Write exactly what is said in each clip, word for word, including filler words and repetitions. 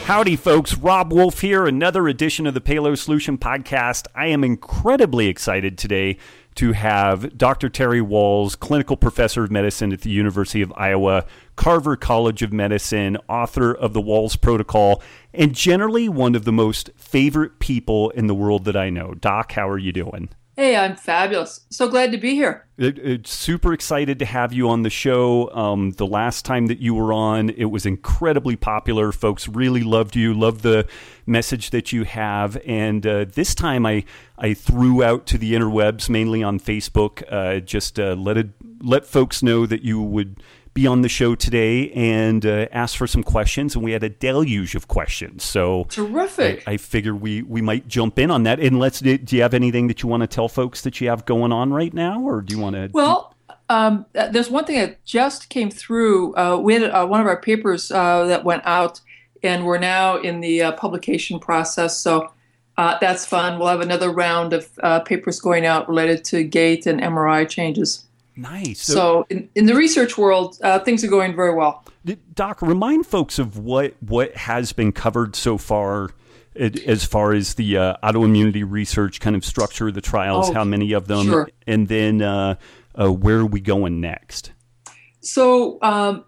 Howdy, folks. Rob Wolf here, another edition of the Paleo Solution Podcast. I am incredibly excited today to have Doctor Terry Wahls, clinical professor of medicine at the University of Iowa, Carver College of Medicine, author of the Wahls Protocol, and generally one of the most favorite people in the world that I know. Doc, how are you doing? Hey, I'm fabulous. So glad to be here. It, it's super excited to have you on the show. Um, the last time that you were on, it was incredibly popular. Folks really loved you, loved the message that you have. And uh, this time I, I threw out to the interwebs, mainly on Facebook, uh, just uh, let it, let folks know that you would be on the show today and uh, ask for some questions, and we had a deluge of questions. So terrific! I, I figure we we might jump in on that. And let's. Do you have anything that you want to tell folks that you have going on right now, or do you want to? Well, um, there's one thing that just came through. Uh, we had uh, one of our papers uh, that went out, and we're now in the uh, publication process. So uh, that's fun. We'll have another round of uh, papers going out related to gait and M R I changes. Nice. So, so in, in the research world, uh, things are going very well. Doc, remind folks of what, what has been covered so far as far as the uh, autoimmunity research kind of structure, the trials, oh, how many of them, sure. and then uh, uh, where are we going next? So um,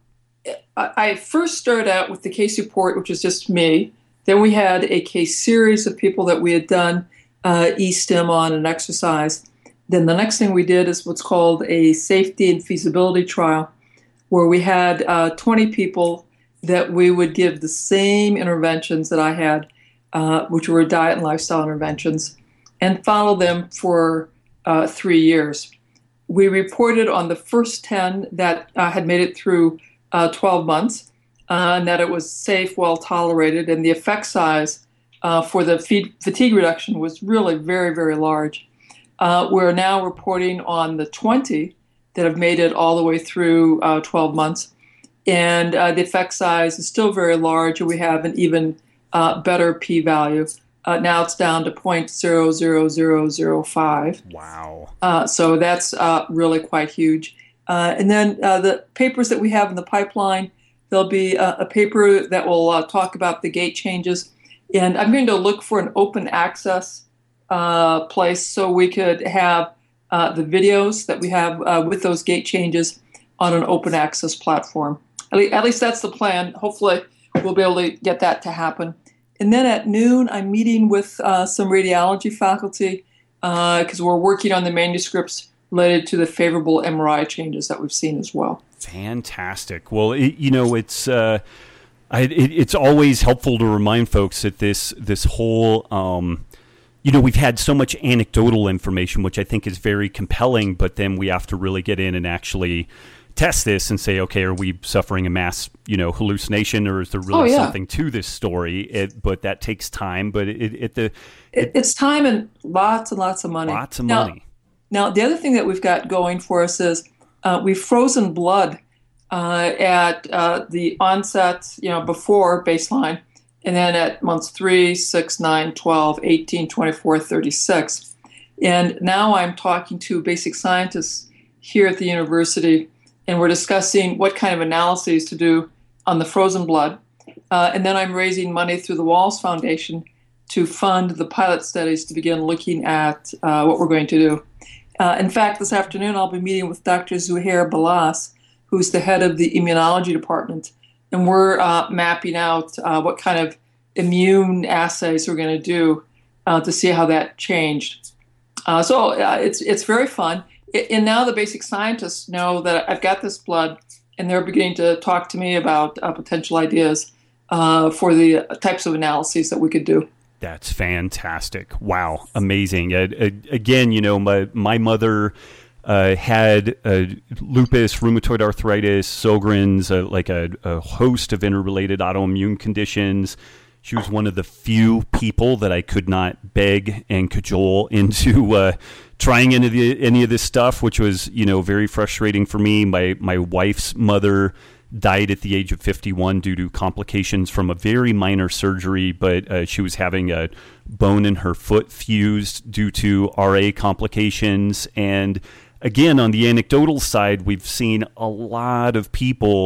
I first started out with the case report, which is just me. Then we had a case series of people that we had done uh, e-stim on and exercise. Then the next thing we did is what's called a safety and feasibility trial, where we had uh, twenty people that we would give the same interventions that I had, uh, which were diet and lifestyle interventions, and follow them for uh, three years. We reported on the first ten that uh, had made it through uh, twelve months, uh, and that it was safe, well tolerated, and the effect size uh, for the feed, fatigue reduction was really very, very large. Uh, we're now reporting on the twenty that have made it all the way through uh, twelve months. And uh, the effect size is still very large, and we have an even uh, better p-value. Uh, now it's down to zero point zero zero zero zero five. Wow. Uh, so that's uh, really quite huge. Uh, and then uh, the papers that we have in the pipeline, there'll be a, a paper that will uh, talk about the gait changes. And I'm going to look for an open access Uh, place so we could have uh, the videos that we have uh, with those gait changes on an open access platform. At, le- at least that's the plan. Hopefully we'll be able to get that to happen. And then at noon, I'm meeting with uh, some radiology faculty because uh, we're working on the manuscripts related to the favorable M R I changes that we've seen as well. Fantastic. Well, it, you know, it's uh, I, it, it's always helpful to remind folks that this this whole um, You know, we've had so much anecdotal information, which I think is very compelling, but then we have to really get in and actually test this and say, okay, are we suffering a mass, you know, hallucination, or is there really oh, yeah. something to this story? It, but that takes time, but it, it the it, it's time and lots and lots of money. Lots of now, money. Now, the other thing that we've got going for us is uh, we've frozen blood uh, at uh, the onset, you know, before baseline. And then at months three, six, nine, twelve, eighteen, twenty-four, thirty-six. And now I'm talking to basic scientists here at the university, and we're discussing what kind of analyses to do on the frozen blood. Uh, and then I'm raising money through the Wahls Foundation to fund the pilot studies to begin looking at uh, what we're going to do. Uh, in fact, this afternoon I'll be meeting with Doctor Zuhair Balas, who's the head of the immunology department. And we're uh, mapping out uh, what kind of immune assays we're going to do uh, to see how that changed. Uh, so uh, it's it's very fun. It, and now the basic scientists know that I've got this blood, and they're beginning to talk to me about uh, potential ideas uh, for the types of analyses that we could do. That's fantastic. Wow. Amazing. Uh, uh, again, you know, my, my mother Uh, had uh, lupus, rheumatoid arthritis, Sjogren's, uh, like a, a host of interrelated autoimmune conditions. She was one of the few people that I could not beg and cajole into uh, trying any of, the, any of this stuff, which was, you know, very frustrating for me. My my wife's mother died at the age of fifty-one due to complications from a very minor surgery, but uh, she was having a bone in her foot fused due to R A complications. And again, on the anecdotal side, we've seen a lot of people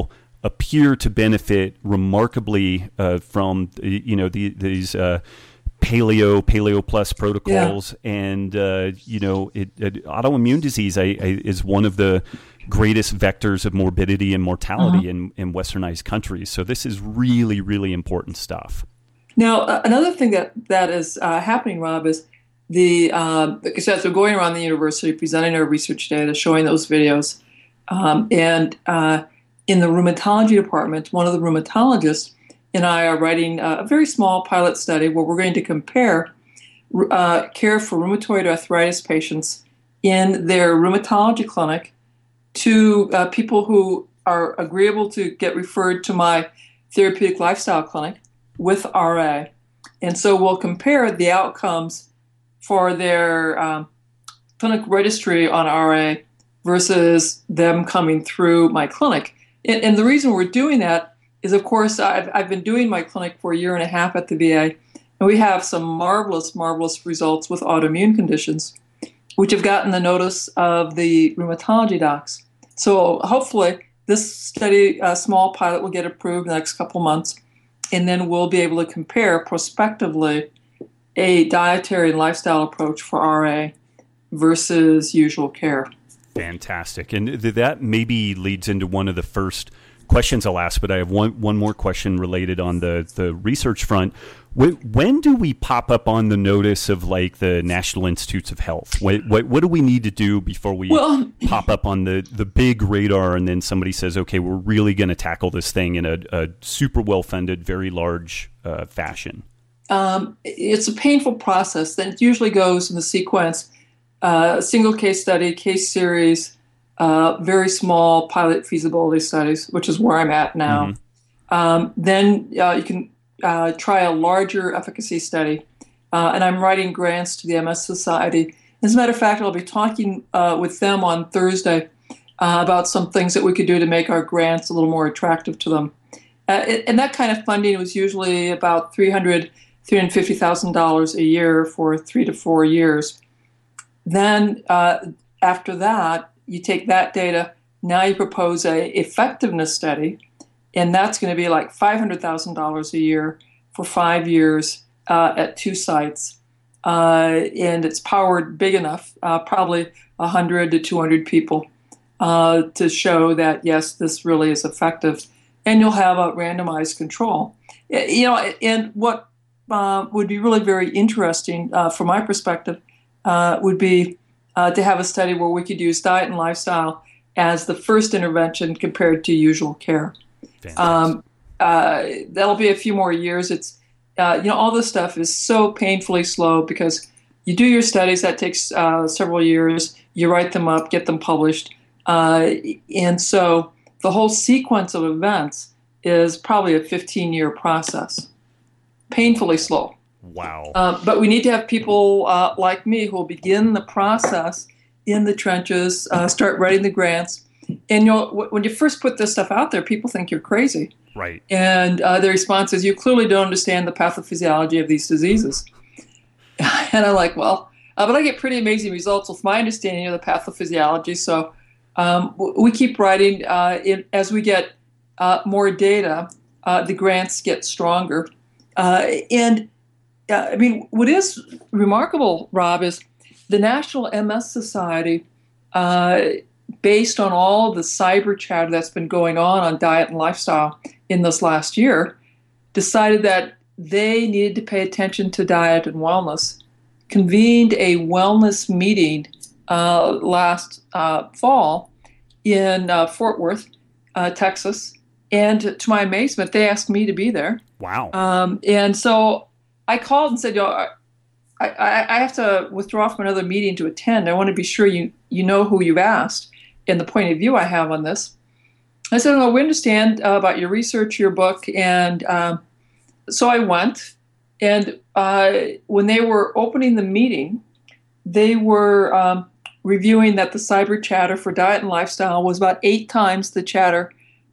appear to benefit remarkably uh, from you know the, these uh, paleo paleo plus protocols, yeah. and uh, you know it, it, autoimmune disease I, I, is one of the greatest vectors of morbidity and mortality uh-huh. in, in westernized countries. So this is really, really important stuff. Now, uh, another thing that, that is uh, happening, Rob, is the, um, like I said, so going around the university, presenting our research data, showing those videos. Um, and uh, in the rheumatology department, one of the rheumatologists and I are writing a very small pilot study where we're going to compare uh, care for rheumatoid arthritis patients in their rheumatology clinic to uh, people who are agreeable to get referred to my therapeutic lifestyle clinic with R A. And so we'll compare the outcomes for their um, clinic registry on R A versus them coming through my clinic. And, and the reason we're doing that is, of course, I've, I've been doing my clinic for a year and a half at the V A, and we have some marvelous, marvelous results with autoimmune conditions, which have gotten the notice of the rheumatology docs. So hopefully this study, uh, small pilot, will get approved in the next couple months, and then we'll be able to compare prospectively a dietary and lifestyle approach for R A versus usual care. Fantastic. And th- that maybe leads into one of the first questions I'll ask, but I have one, one more question related on the, the research front. When, when do we pop up on the notice of like the National Institutes of Health? What, what, what do we need to do before we well, pop up on the, the big radar and then somebody says, okay, we're really going to tackle this thing in a, a super well-funded, very large uh, fashion? Um, it's a painful process. Then it usually goes in the sequence, uh, single case study, case series, uh, very small pilot feasibility studies, which is where I'm at now. Mm-hmm. Um, then uh, you can uh, try a larger efficacy study. Uh, and I'm writing grants to the M S Society. As a matter of fact, I'll be talking uh, with them on Thursday uh, about some things that we could do to make our grants a little more attractive to them. Uh, it, and that kind of funding was usually about three hundred thousand dollars, three hundred fifty thousand dollars a year for three to four years. Then uh, after that, you take that data, now you propose a effectiveness study, and that's going to be like five hundred thousand dollars a year for five years uh, at two sites. Uh, and it's powered big enough, uh, probably one hundred to two hundred people, uh, to show that, yes, this really is effective. And you'll have a randomized control. You know, and what uh, would be really very interesting uh, from my perspective uh, would be uh, to have a study where we could use diet and lifestyle as the first intervention compared to usual care. Um, uh, that'll be a few more years. It's uh, you know, all this stuff is so painfully slow because you do your studies, that takes uh, several years. You write them up, get them published, uh, and so the whole sequence of events is probably a fifteen-year process. Painfully slow. Wow. Uh, but we need to have people uh, like me who will begin the process in the trenches, uh, start writing the grants. And you'll, when you first put this stuff out there, people think you're crazy. Right. And uh, the response is, you clearly don't understand the pathophysiology of these diseases. And I'm like, well, uh, but I get pretty amazing results with my understanding of the pathophysiology. So um, we keep writing. Uh, in, as we get uh, more data, uh, the grants get stronger. Uh, and uh, I mean, what is remarkable, Rob, is the National M S Society, uh, based on all the cyber chatter that's been going on on diet and lifestyle in this last year, decided that they needed to pay attention to diet and wellness, convened a wellness meeting uh, last uh, fall in uh, Fort Worth, uh, Texas. And to my amazement, they asked me to be there. Wow. Um, and so I called and said, Yo, I, I, I have to withdraw from another meeting to attend. I want to be sure you, you know who you've asked and the point of view I have on this. I said, well, we understand uh, about your research, your book. And um, so I went. And uh, when they were opening the meeting, they were um, reviewing that the cyber chatter for diet and lifestyle was about eight times the chatter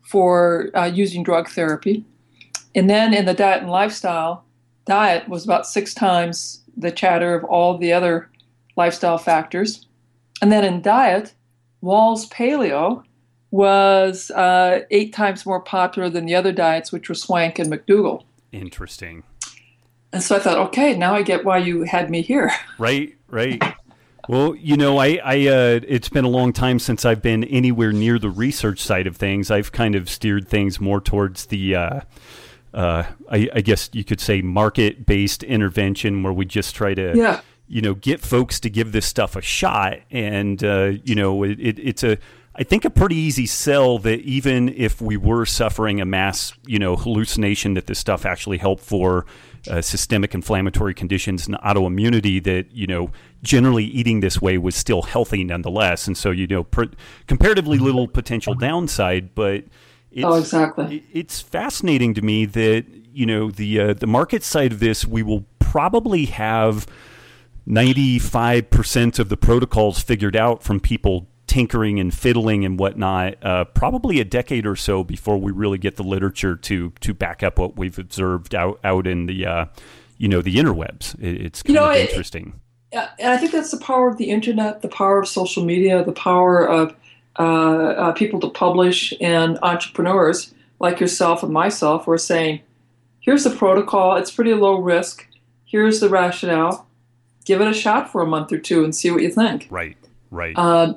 for uh, using drug therapy. And then in the diet and lifestyle, diet was about six times the chatter of all the other lifestyle factors. And then in diet, Wahls Paleo was uh, eight times more popular than the other diets, which were Swank and McDougall. Interesting. And so I thought, okay, now I get why you had me here. Right, right. Well, you know, I, I uh, it's been a long time since I've been anywhere near the research side of things. I've kind of steered things more towards the, uh, uh, I, I guess you could say, market-based intervention, where we just try to, yeah. you know, get folks to give this stuff a shot. And, uh, you know, it, it, it's a, I think, a pretty easy sell that even if we were suffering a mass, you know, hallucination that this stuff actually helped for uh, systemic inflammatory conditions and autoimmunity, that, you know, generally eating this way was still healthy nonetheless. And so, you know, per- comparatively little potential downside, but it's, oh, exactly. it, it's fascinating to me that, you know, the uh, the market side of this, we will probably have ninety-five percent of the protocols figured out from people tinkering and fiddling and whatnot, uh, probably a decade or so before we really get the literature to to back up what we've observed out, out in the, uh, you know, the interwebs. It, it's kind you know, of it, interesting. And I think that's the power of the internet, the power of social media, the power of uh, uh, people to publish, and entrepreneurs like yourself and myself who are saying, here's the protocol, it's pretty low risk, here's the rationale, give it a shot for a month or two and see what you think. Right, right. Um,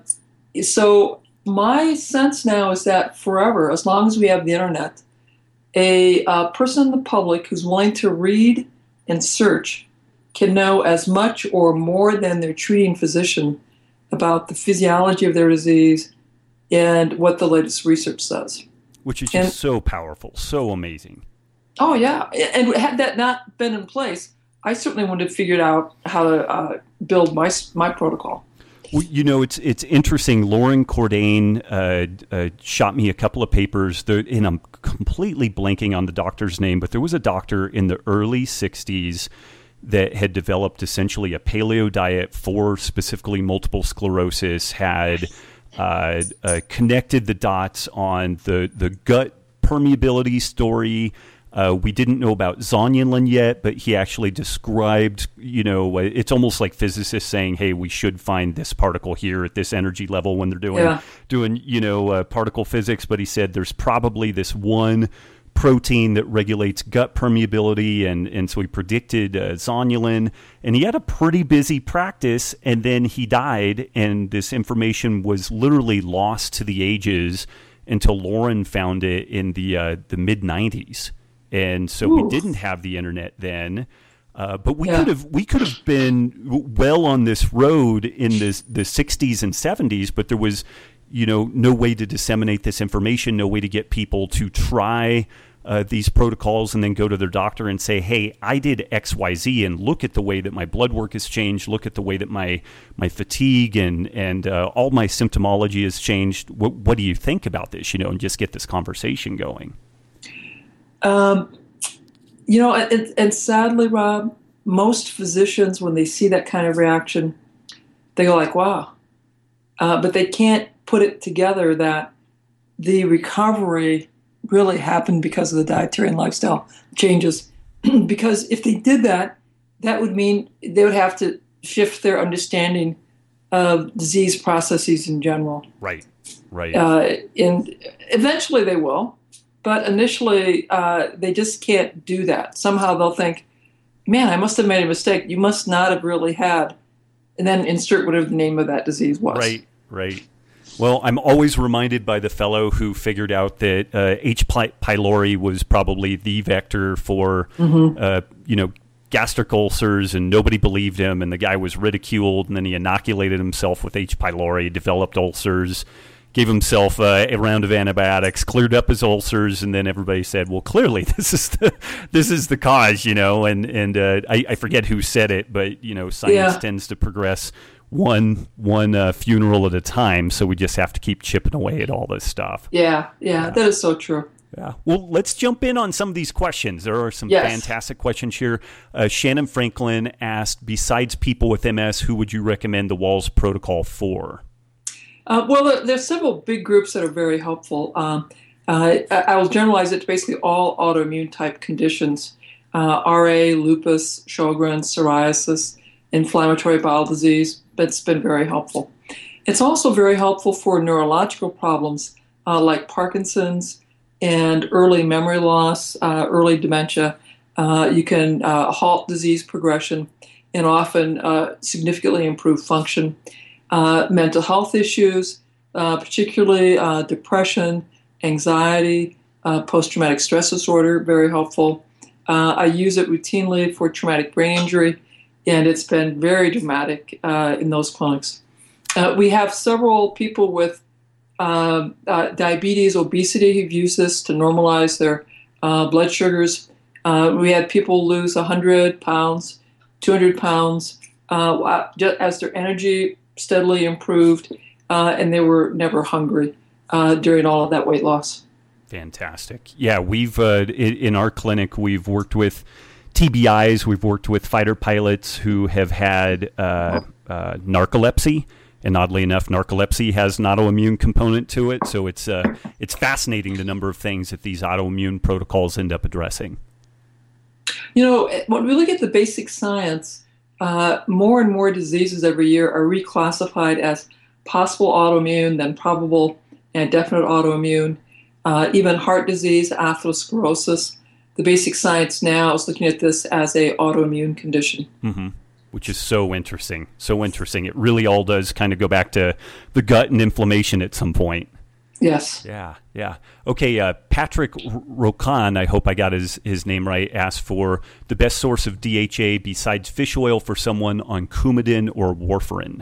so my sense now is that forever, as long as we have the internet, a uh, person in the public who's willing to read and search can know as much or more than their treating physician about the physiology of their disease and what the latest research says. Which is just and, so powerful, so amazing. Oh, yeah. And had that not been in place, I certainly would have figured out how to uh, build my my protocol. Well, you know, it's it's interesting. Loren Cordain uh, uh, shot me a couple of papers, there, and I'm completely blanking on the doctor's name, but there was a doctor in the early sixties that had developed essentially a paleo diet for specifically multiple sclerosis, had uh, uh, connected the dots on the, the gut permeability story. Uh, we didn't know about zonulin yet, but he actually described, you know, it's almost like physicists saying, hey, we should find this particle here at this energy level when they're doing, yeah. doing you know, uh, particle physics. But he said there's probably this one protein that regulates gut permeability, and, and so he predicted uh, zonulin. And he had a pretty busy practice, and then he died, and this information was literally lost to the ages until Loren found it in the uh, the mid nineties. And so Ooh. we didn't have the internet then, uh, but we yeah. could have we could have been well on this road in the the sixties and seventies. But there was, you know, no way to disseminate this information, no way to get people to try uh, these protocols and then go to their doctor and say, "Hey, I did X, Y, Z, and look at the way that my blood work has changed. Look at the way that my my fatigue and and uh, all my symptomology has changed. What, what do you think about this?" You know, and just get this conversation going. Um, you know, and, and sadly, Rob, most physicians, when they see that kind of reaction, they go like, wow. Uh, but they can't put it together that the recovery really happened because of the dietary and lifestyle changes. Because if they did that, that would mean they would have to shift their understanding of disease processes in general. Right, right. Uh, and eventually they will. But initially, uh, they just can't do that. Somehow they'll think, man, I must have made a mistake. You must not have really had, and then insert whatever the name of that disease was. Right, right. Well, I'm always reminded by the fellow who figured out that uh, H. pylori was probably the vector for, mm-hmm. uh, you know, gastric ulcers, and nobody believed him, and the guy was ridiculed, and then he inoculated himself with H. pylori, developed ulcers, gave himself uh, a round of antibiotics, cleared up his ulcers, and then everybody said, "Well, clearly this is the this is the cause," you know. And and uh, I, I forget who said it, but you know, science yeah. tends to progress one one uh, funeral at a time, so we just have to keep chipping away at all this stuff. Yeah, yeah, yeah. That is so true. Yeah. Well, let's jump in on some of these questions. There are some yes. fantastic questions here. Uh, Shannon Franklin asked, besides people with M S, who would you recommend the Wahls protocol for? Uh, well, there's several big groups that are very helpful. Um, uh, I will generalize it to basically all autoimmune type conditions, uh, R A, lupus, Sjogren's, psoriasis, inflammatory bowel disease. That's been very helpful. It's also very helpful for neurological problems uh, like Parkinson's and early memory loss, uh, early dementia. Uh, you can uh, halt disease progression and often uh, significantly improve function. Uh, mental health issues, uh, particularly uh, depression, anxiety, uh, post-traumatic stress disorder, very helpful. Uh, I use it routinely for traumatic brain injury, and it's been very dramatic uh, in those clinics. Uh, we have several people with uh, uh, diabetes, obesity who've used this to normalize their uh, blood sugars. Uh, we had people lose one hundred pounds, two hundred pounds uh, as their energy steadily improved, uh, and they were never hungry uh, during all of that weight loss. Fantastic. Yeah, we've uh, in, in our clinic, we've worked with T B Is, we've worked with fighter pilots who have had uh, uh, narcolepsy. And oddly enough, narcolepsy has an autoimmune component to it. So it's uh, it's fascinating the number of things that these autoimmune protocols end up addressing. You know, when we look at the basic science, uh, more and more diseases every year are reclassified as possible autoimmune, then probable and definite autoimmune. Uh, even heart disease, atherosclerosis. The basic science now is looking at this as a autoimmune condition. Mm-hmm. Which is so interesting, so interesting. It really all does kind of go back to the gut and inflammation at some point. Yes. Yeah, yeah. Okay, uh, Patrick Rocan, I hope I got his, his name right, asked for the best source of D H A besides fish oil for someone on Coumadin or warfarin.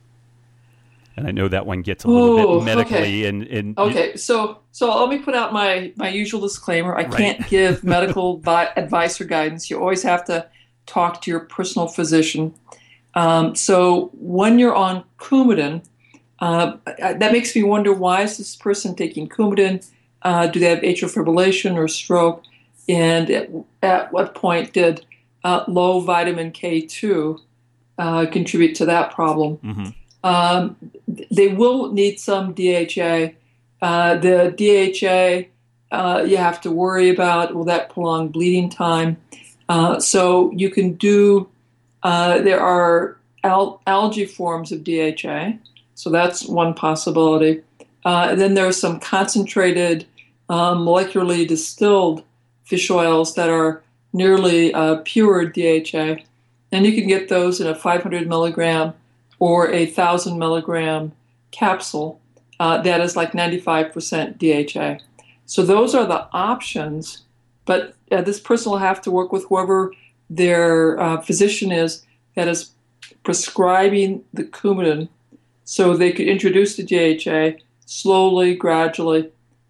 And I know that one gets a little Ooh, bit medically. Okay, and, and okay. so so let me put out my, my usual disclaimer. I Right. can't give medical vi- advice or guidance. You always have to talk to your personal physician. Um, so when you're on Coumadin, uh, that makes me wonder, why is this person taking Coumadin? Uh, do they have atrial fibrillation or stroke? And at, at what point did uh, low vitamin K two uh, contribute to that problem? Mm-hmm. Um, they will need some D H A. Uh, the D H A uh, you have to worry about, will that prolong bleeding time? Uh, so you can do, uh, there are al- algae forms of D H A, so that's one possibility. Uh, and then there are some concentrated, um, molecularly distilled fish oils that are nearly uh, pure D H A, and you can get those in a five hundred milligram or a one thousand milligram capsule uh, that is like ninety-five percent D H A. So those are the options. But uh, this person will have to work with whoever their uh, physician is that is prescribing the Coumadin, so they could introduce the D H A slowly, gradually,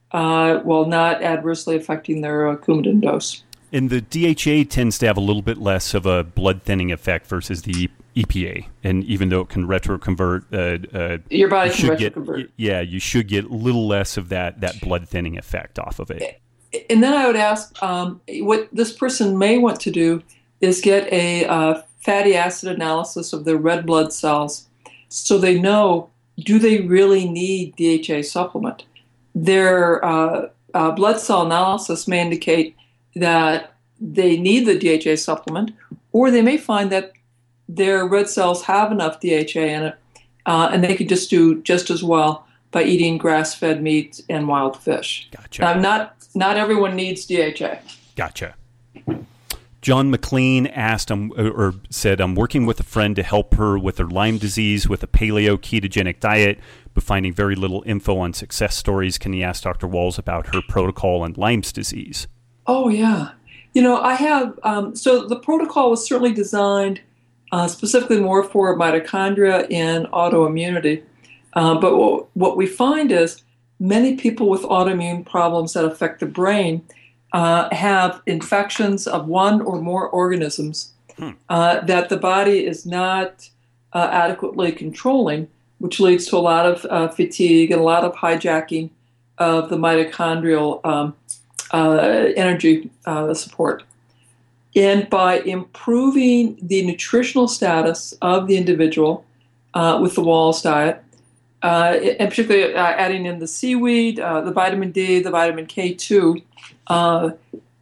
uh, while not adversely affecting their uh, Coumadin dose. And the D H A tends to have a little bit less of a blood thinning effect versus the E P A. And even though it can retroconvert, uh, uh, your body you can should retroconvert. Get, yeah, you should get a little less of that that blood thinning effect off of it. And then I would ask, um, what this person may want to do is get a uh, fatty acid analysis of their red blood cells, so they know, do they really need D H A supplement? Their uh, uh, blood cell analysis may indicate that they need the D H A supplement, or they may find that their red cells have enough D H A in it, uh, and they could just do just as well by eating grass-fed meat and wild fish. Gotcha. Now, not not everyone needs D H A. Gotcha. John McLean asked, um, or said, I'm working with a friend to help her with her Lyme disease with a paleo ketogenic diet, but finding very little info on success stories. Can he ask Doctor Wahls about her protocol on Lyme's disease? Oh, yeah. You know, I have, um, so the protocol was certainly designed uh, specifically more for mitochondria and autoimmunity. Uh, but what, what we find is many people with autoimmune problems that affect the brain uh, have infections of one or more organisms hmm. uh, that the body is not uh, adequately controlling, which leads to a lot of uh, fatigue and a lot of hijacking of the mitochondrial um, uh, energy uh, support. And by improving the nutritional status of the individual uh, with the Wahls diet, uh, and particularly uh, adding in the seaweed, uh, the vitamin D, the vitamin K two, uh,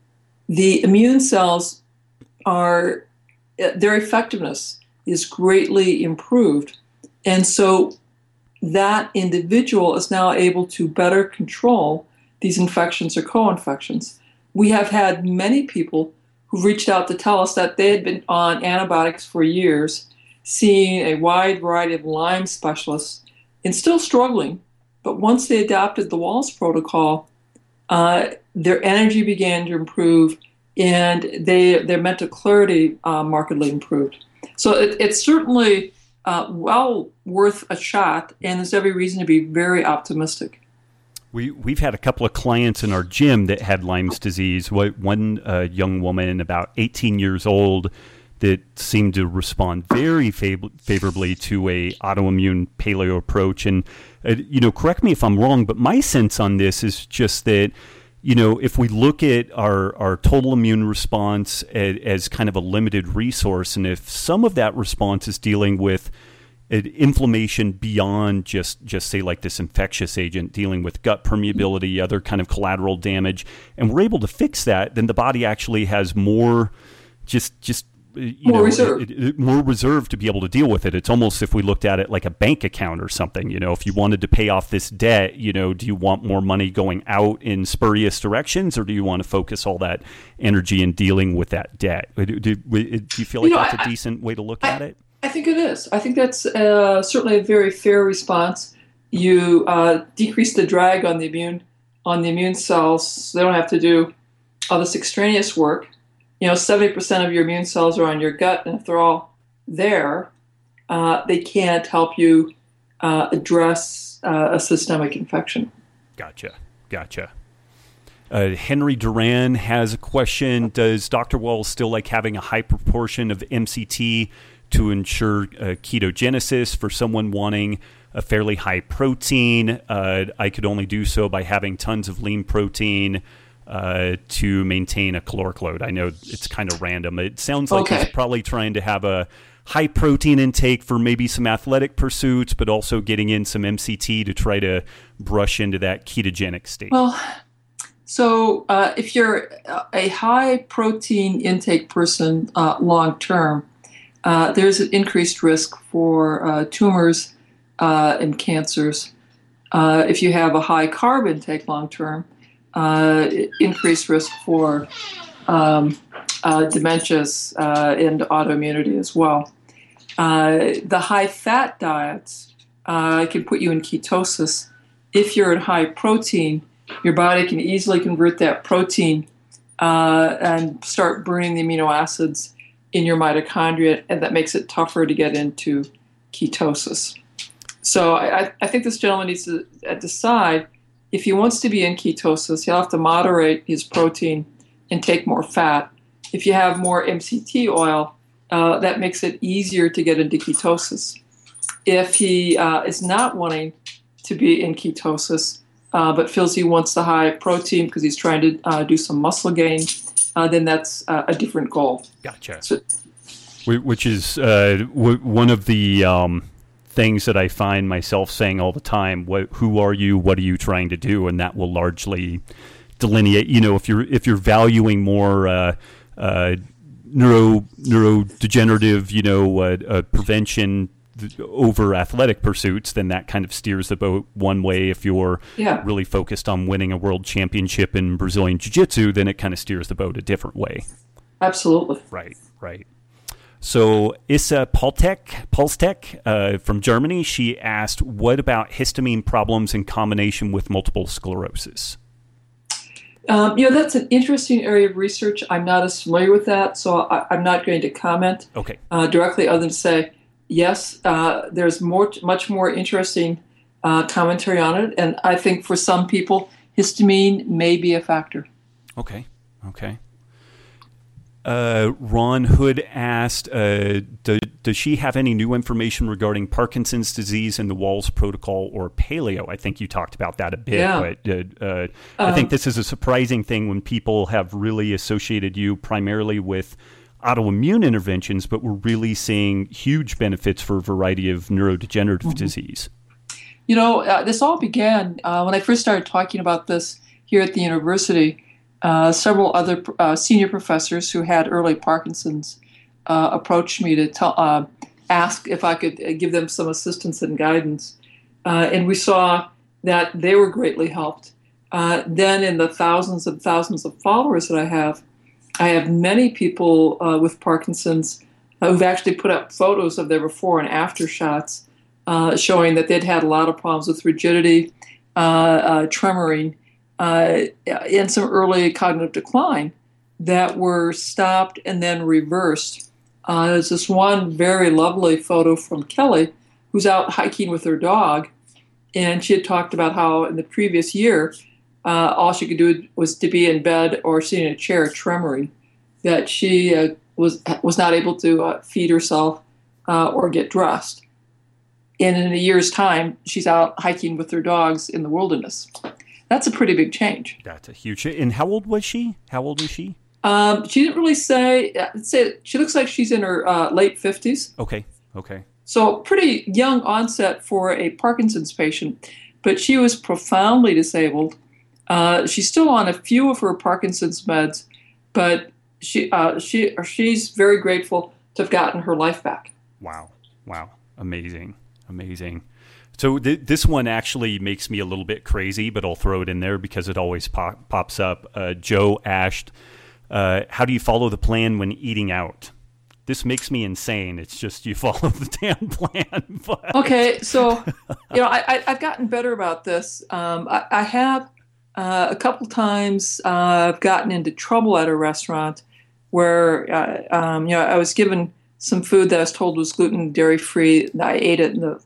the immune cells are, their effectiveness is greatly improved. And so that individual is now able to better control these infections or co-infections. We have had many people who reached out to tell us that they had been on antibiotics for years, seeing a wide variety of Lyme specialists, and still struggling. But once they adopted the Wahls protocol, uh, their energy began to improve, and they their mental clarity uh, markedly improved. So it, it's certainly uh, well worth a shot, and there's every reason to be very optimistic. We, we've had a couple of clients in our gym that had Lyme's disease. One uh, young woman, about eighteen years old, that seemed to respond very fav- favorably to a autoimmune paleo approach. And, uh, you know, correct me if I'm wrong, but my sense on this is just that, you know, if we look at our, our total immune response as, as kind of a limited resource, and if some of that response is dealing with inflammation beyond just, just say like this infectious agent, dealing with gut permeability, other kind of collateral damage, and we're able to fix that, then the body actually has more just, just you more know, reserve. It, it, more reserve to be able to deal with it. It's almost if we looked at it like a bank account or something, you know, if you wanted to pay off this debt, you know, do you want more money going out in spurious directions, or do you want to focus all that energy in dealing with that debt? Do, do, do you feel like you know, that's I, a decent way to look I, at it? I think it is. I think that's uh, certainly a very fair response. You uh, decrease the drag on the immune on the immune cells, so they don't have to do all this extraneous work. You know, seventy percent of your immune cells are on your gut, and if they're all there, uh, they can't help you uh, address uh, a systemic infection. Gotcha. Gotcha. Uh, Henry Duran has a question. Does Doctor Wahls still like having a high proportion of M C T to ensure uh, ketogenesis for someone wanting a fairly high protein? Uh, I could only do so by having tons of lean protein uh, to maintain a caloric load. I know it's kind of random. It sounds like okay. he's probably trying to have a high protein intake for maybe some athletic pursuits, but also getting in some M C T to try to brush into that ketogenic state. Well, so uh, if you're a high protein intake person uh, long term, Uh, there's an increased risk for uh, tumors uh, and cancers. Uh, if you have a high carb intake long term, uh, increased risk for um, uh, dementias uh, and autoimmunity as well. Uh, the high fat diets uh, can put you in ketosis. If you're at high protein, your body can easily convert that protein uh, and start burning the amino acids in your mitochondria, and that makes it tougher to get into ketosis. So I, I think this gentleman needs to decide if he wants to be in ketosis, he'll have to moderate his protein and take more fat. If you have more M C T oil, uh, that makes it easier to get into ketosis. If he uh, is not wanting to be in ketosis, uh, but feels he wants the high protein because he's trying to uh, do some muscle gain, Uh, then that's uh, a different goal. Gotcha. So, Which is uh, w- one of the um, things that I find myself saying all the time. What, who are you? What are you trying to do? And that will largely delineate. You know, if you're if you're valuing more uh, uh, neuro neurodegenerative, you know, uh, uh, prevention over athletic pursuits, then that kind of steers the boat one way. If you're yeah. really focused on winning a world championship in Brazilian Jiu-Jitsu, then it kind of steers the boat a different way. Absolutely. Right, right. So Issa Poltek, Polstek uh, from Germany, she asked, what about histamine problems in combination with multiple sclerosis? Um, you know, that's an interesting area of research. I'm not as familiar with that, so I, I'm not going to comment okay. uh, directly other than to say, yes, uh, there's more, much more interesting uh, commentary on it. And I think for some people, histamine may be a factor. Okay, okay. Uh, Ron Hood asked, uh, do, does she have any new information regarding Parkinson's disease and the Wahls protocol or paleo? I think you talked about that a bit, yeah. but uh, uh, I um, think this is a surprising thing when people have really associated you primarily with autoimmune interventions, but we're really seeing huge benefits for a variety of neurodegenerative mm-hmm. disease. You know, uh, this all began uh, when I first started talking about this here at the university. Uh, several other uh, senior professors who had early Parkinson's uh, approached me to tell, uh, ask if I could give them some assistance and guidance. uh, and we saw that they were greatly helped. Uh, then in the thousands and thousands of followers that I have, I have many people uh, with Parkinson's uh, who've actually put up photos of their before and after shots uh, showing that they'd had a lot of problems with rigidity, uh, uh, tremoring, uh, and some early cognitive decline that were stopped and then reversed. Uh, there's this one very lovely photo from Kelly, who's out hiking with her dog, and she had talked about how in the previous year, uh, all she could do was to be in bed or sitting in a chair tremoring, that she uh, was was not able to uh, feed herself uh, or get dressed. And in a year's time, she's out hiking with her dogs in the wilderness. That's a pretty big change. That's a huge change. And how old was she? How old is she? Um, she didn't really say. say. She looks like she's in her uh, late fifties. Okay, okay. So pretty young onset for a Parkinson's patient, but she was profoundly disabled. Uh, she's still on a few of her Parkinson's meds, but she uh, she she's very grateful to have gotten her life back. Wow, wow, amazing, amazing. So th- this one actually makes me a little bit crazy, but I'll throw it in there because it always pop- pops up. Uh, Joe asked, uh, how do you follow the plan when eating out? This makes me insane. It's just you follow the damn plan. But... Okay, so you know I, I, I've gotten better about this. Um, I, I have uh, a couple times uh, I've gotten into trouble at a restaurant where uh, um, you know I was given some food that I was told was gluten, dairy free. I ate it, and the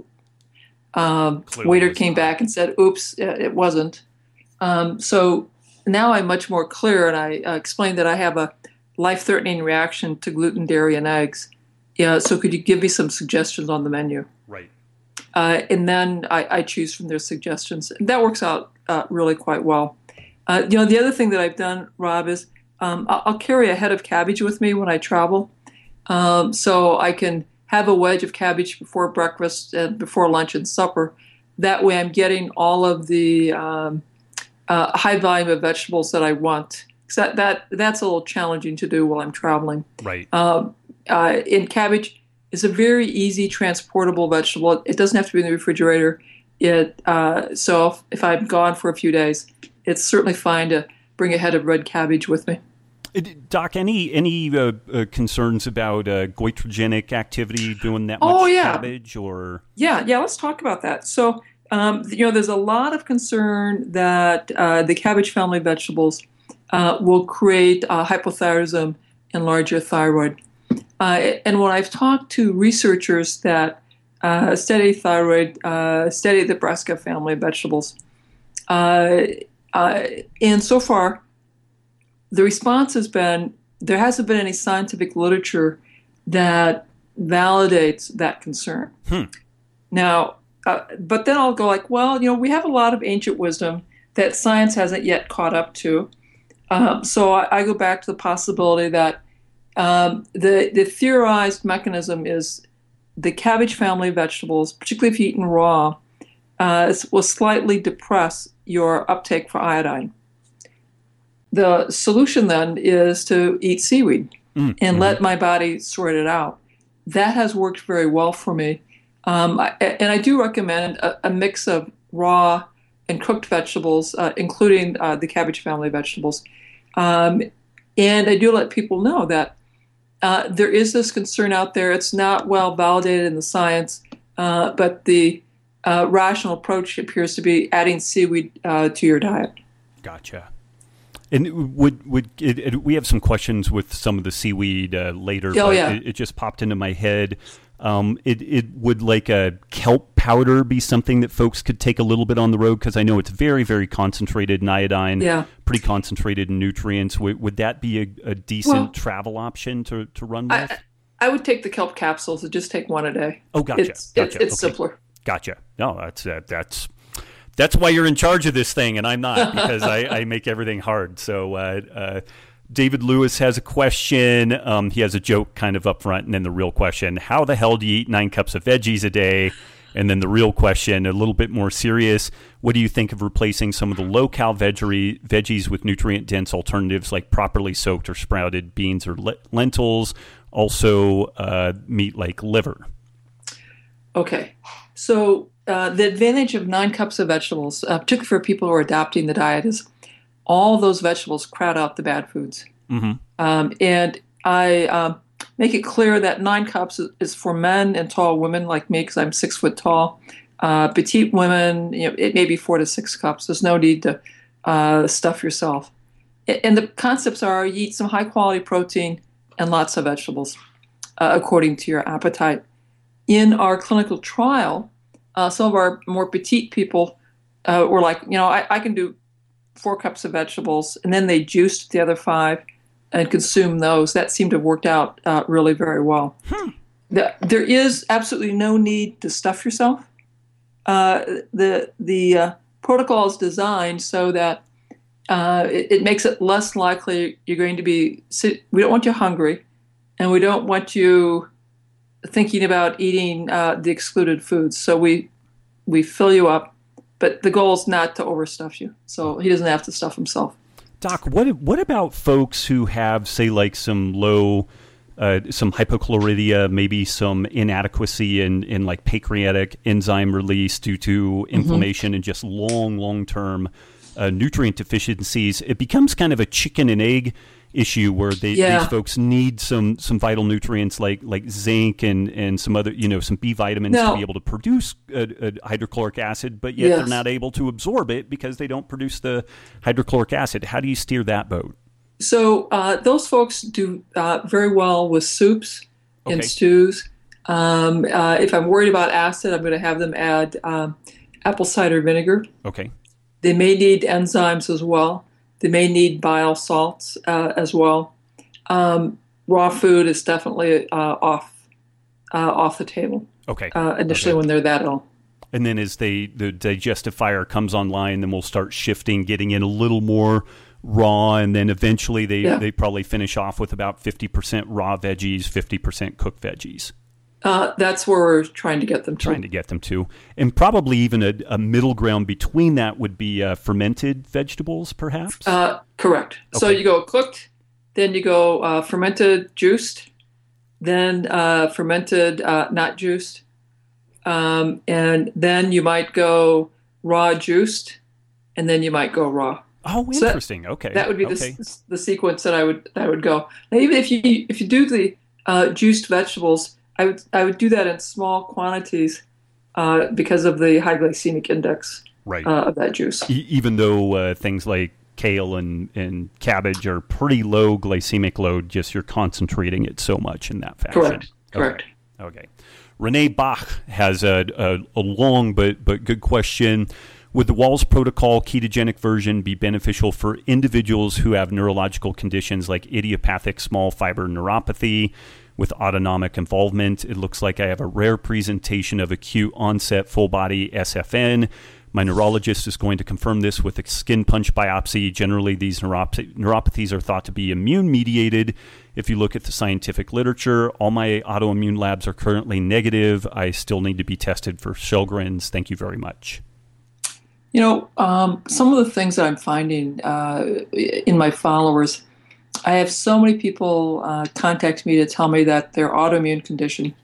um, waiter came back and said, "Oops, it wasn't." Um, so now I'm much more clear, and I uh, explained that I have a life-threatening reaction to gluten, dairy, and eggs. Yeah, so could you give me some suggestions on the menu? Right. Uh, and then I, I choose from their suggestions. And that works out uh, really quite well. Uh, you know, the other thing that I've done, Rob, is um, I'll, I'll carry a head of cabbage with me when I travel. Um, so I can have a wedge of cabbage before breakfast and before lunch and supper. That way I'm getting all of the um, uh, high volume of vegetables that I want. That, that that's a little challenging to do while I'm traveling. Right. Um, uh, and cabbage is a very easy transportable vegetable. It doesn't have to be in the refrigerator. It uh, so if, if I'm gone for a few days, it's certainly fine to bring a head of red cabbage with me. Doc, any any uh, uh, concerns about uh, goitrogenic activity doing that much oh, yeah. cabbage or? Yeah, yeah. Let's talk about that. So um, you know, there's a lot of concern that uh, the cabbage family vegetables Uh, will create uh, hypothyroidism and larger thyroid. Uh, and when I've talked to researchers that uh, study thyroid, uh, study the brassica family of vegetables, uh, uh, and so far, the response has been there hasn't been any scientific literature that validates that concern. Hmm. Now, uh, but then I'll go like, well, you know, we have a lot of ancient wisdom that science hasn't yet caught up to. Um, so I, I go back to the possibility that um, the, the theorized mechanism is the cabbage family of vegetables, particularly if eaten raw, uh, will slightly depress your uptake for iodine. The solution then is to eat seaweed mm, and mm-hmm. let my body sort it out. That has worked very well for me. Um, I, and I do recommend a, a mix of raw and cooked vegetables, uh, including uh, the cabbage family of vegetables. Um, and I do let people know that uh, there is this concern out there. It's not well validated in the science, uh, but the uh, rational approach appears to be adding seaweed uh, to your diet. Gotcha. And would would it, it, we have some questions with some of the seaweed uh, later? Oh, but yeah. It, it just popped into my head. Um, it, it would like a kelp powder be something that folks could take a little bit on the road? Because I know it's very, very concentrated in iodine, yeah. pretty concentrated in nutrients. Would, would that be a, a decent well, travel option to, to run with? I, I would take the kelp capsules and just take one a day. Oh, gotcha. It's, gotcha. it's, it's okay. simpler. Gotcha. No, that's uh, that's that's why you're in charge of this thing, and I'm not, because I, I make everything hard. So uh, uh, David Lewis has a question. Um, he has a joke kind of up front, and then the real question: how the hell do you eat nine cups of veggies a day? And then the real question, a little bit more serious: what do you think of replacing some of the low-cal veggie, veggies with nutrient-dense alternatives like properly soaked or sprouted beans or le- lentils? Also, uh, meat like liver. Okay, so uh, the advantage of nine cups of vegetables, uh, particularly for people who are adopting the diet, is all those vegetables crowd out the bad foods. Mm-hmm. Um, and I um, make it clear that nine cups is, is for men and tall women like me, because I'm six foot tall. Uh, petite women, you know, it may be four to six cups. There's no need to uh, stuff yourself. And the concepts are you eat some high quality protein and lots of vegetables, uh, according to your appetite. In our clinical trial, uh, some of our more petite people uh, were like, you know, I, I can do four cups of vegetables, and then they juiced the other five and consumed those. That seemed to have worked out uh, really very well. Hmm. The, there is absolutely no need to stuff yourself. Uh, the the uh, protocol is designed so that uh, it, it makes it less likely you're going to be. We don't want you hungry, and we don't want you thinking about eating uh, the excluded foods. So we we fill you up, but the goal is not to overstuff you. So he doesn't have to stuff himself. Doc, what what about folks who have, say, like some low, uh, some hypochlorhydria, maybe some inadequacy in, in like pancreatic enzyme release due to inflammation mm-hmm. and just long, long-term uh, nutrient deficiencies? It becomes kind of a chicken and egg issue where they, yeah. these folks need some some vital nutrients like like zinc and, and some other, you know, some B vitamins no. to be able to produce a, a hydrochloric acid, but yet yes. they're not able to absorb it because they don't produce the hydrochloric acid. How do you steer that boat? So uh, those folks do uh, very well with soups okay. and stews. Um, uh, if I'm worried about acid, I'm going to have them add um, apple cider vinegar. Okay. They may need enzymes as well. They may need bile salts uh, as well. Um, raw food is definitely uh, off uh, off the table. Okay. Uh, initially, okay. when they're that ill. And then as they the digestive fire comes online, then we'll start shifting, getting in a little more raw, and then eventually they, yeah. they probably finish off with about fifty percent raw veggies, fifty percent cooked veggies. Uh, that's where we're trying to get them to. Trying to get them to. And probably even a, a middle ground between that would be uh, fermented vegetables, perhaps? Uh, correct. Okay. So you go cooked, then you go uh, fermented, juiced, then uh, fermented, uh, not juiced, um, and then you might go raw juiced, and then you might go raw. Oh, so interesting. That, okay. That would be okay. the, the sequence that I would that I would go. Now, even if you if you do the uh, juiced vegetables, I would I would do that in small quantities uh, because of the high glycemic index right. uh, of that juice. E- even though uh, things like kale and, and cabbage are pretty low glycemic load, just you're concentrating it so much in that fashion. Correct. Correct. Okay. okay. Renee Bach has a, a, a long but but good question. Would the Wahls protocol ketogenic version be beneficial for individuals who have neurological conditions like idiopathic small fiber neuropathy with autonomic involvement? It looks like I have a rare presentation of acute onset full body S F N. My neurologist is going to confirm this with a skin punch biopsy. Generally, these neuropathy, neuropathies are thought to be immune mediated. If you look at the scientific literature, all my autoimmune labs are currently negative. I still need to be tested for Sjogren's. Thank you very much. You know, um, some of the things that I'm finding uh, in my followers, I have so many people uh, contact me to tell me that their autoimmune condition,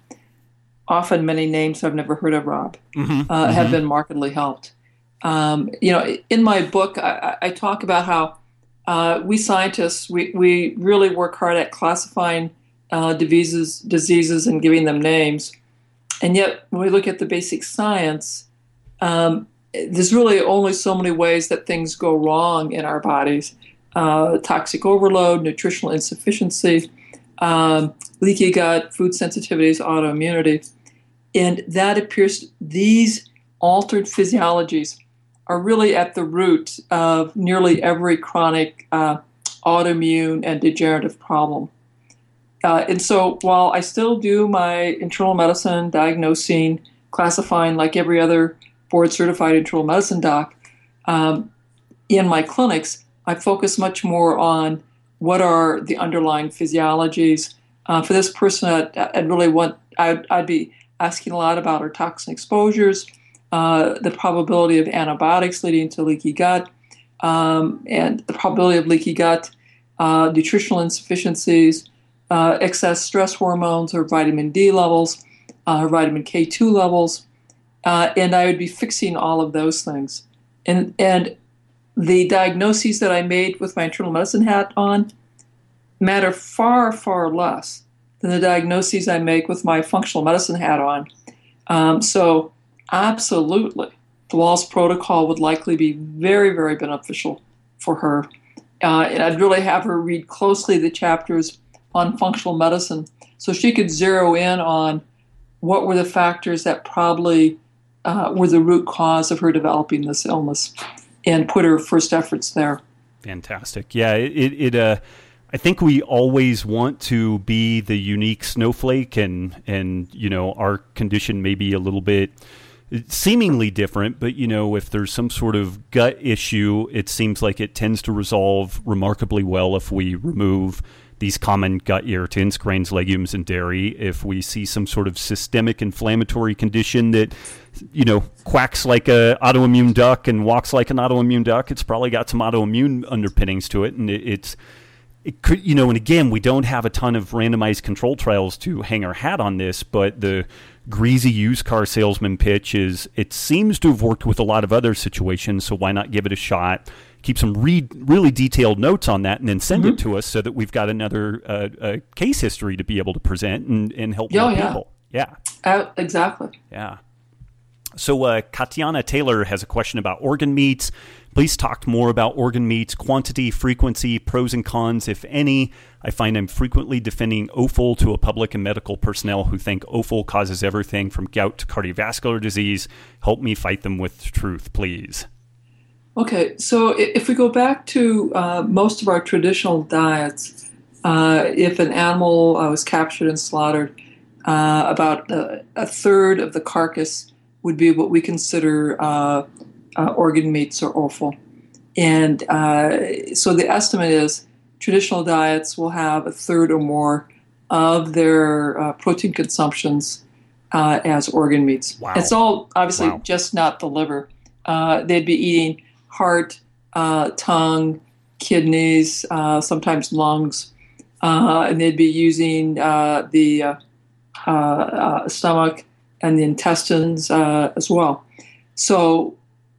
often many names I've never heard of, Rob, mm-hmm, uh, mm-hmm. have been markedly helped. Um, you know, in my book, I, I talk about how uh, we scientists, we, we really work hard at classifying uh, diseases, diseases and giving them names. And yet, when we look at the basic science, um, there's really only so many ways that things go wrong in our bodies. Uh, toxic overload, nutritional insufficiency, um, leaky gut, food sensitivities, autoimmunity. And that appears, these altered physiologies are really at the root of nearly every chronic uh, autoimmune and degenerative problem. Uh, and so while I still do my internal medicine diagnosing, classifying like every other board-certified internal medicine doc, um, in my clinics, I focus much more on what are the underlying physiologies. Uh, for this person, I'd, I'd really want, I'd, I'd be asking a lot about her toxin exposures, uh, the probability of antibiotics leading to leaky gut, um, and the probability of leaky gut, uh, nutritional insufficiencies, uh, excess stress hormones or vitamin D levels, uh, vitamin K two levels. uh, and I would be fixing all of those things. And and the diagnoses that I made with my internal medicine hat on matter far, far less than the diagnoses I make with my functional medicine hat on. Um, so absolutely, the Wahls protocol would likely be very, very beneficial for her. Uh, and I'd really have her read closely the chapters on functional medicine so she could zero in on what were the factors that probably uh, were the root cause of her developing this illness and put her first efforts there. Fantastic. Yeah, it, it uh, I think we always want to be the unique snowflake, and, and, you know, our condition may be a little bit seemingly different, but, you know, if there's some sort of gut issue, it seems like it tends to resolve remarkably well if we remove these common gut irritants, grains, legumes, and dairy. If we see some sort of systemic inflammatory condition that, you know, quacks like a autoimmune duck and walks like an autoimmune duck, it's probably got some autoimmune underpinnings to it. And it, it's, it could, you know, and again, we don't have a ton of randomized control trials to hang our hat on this, but the greasy used car salesman pitch is, it seems to have worked with a lot of other situations, so why not give it a shot? Keep some read, really detailed notes on that and then send mm-hmm. it to us so that we've got another uh, uh, case history to be able to present and, and help oh, more yeah. people. Yeah. Uh, exactly. Yeah. So uh, Katiana Taylor has a question about organ meats. Please talk more about organ meats, quantity, frequency, pros and cons, if any. I find I'm frequently defending offal to a public and medical personnel who think offal causes everything from gout to cardiovascular disease. Help me fight them with truth, please. Okay, so if we go back to uh, most of our traditional diets, uh, if an animal uh, was captured and slaughtered, uh, about a, a third of the carcass would be what we consider uh, uh, organ meats or offal. And uh, so the estimate is traditional diets will have a third or more of their uh, protein consumptions uh, as organ meats. Wow. It's all obviously wow. just not the liver. Uh, they'd be eating heart, uh, tongue, kidneys, uh, sometimes lungs, uh, and they'd be using uh, the uh, uh, uh, stomach and the intestines uh, as well. So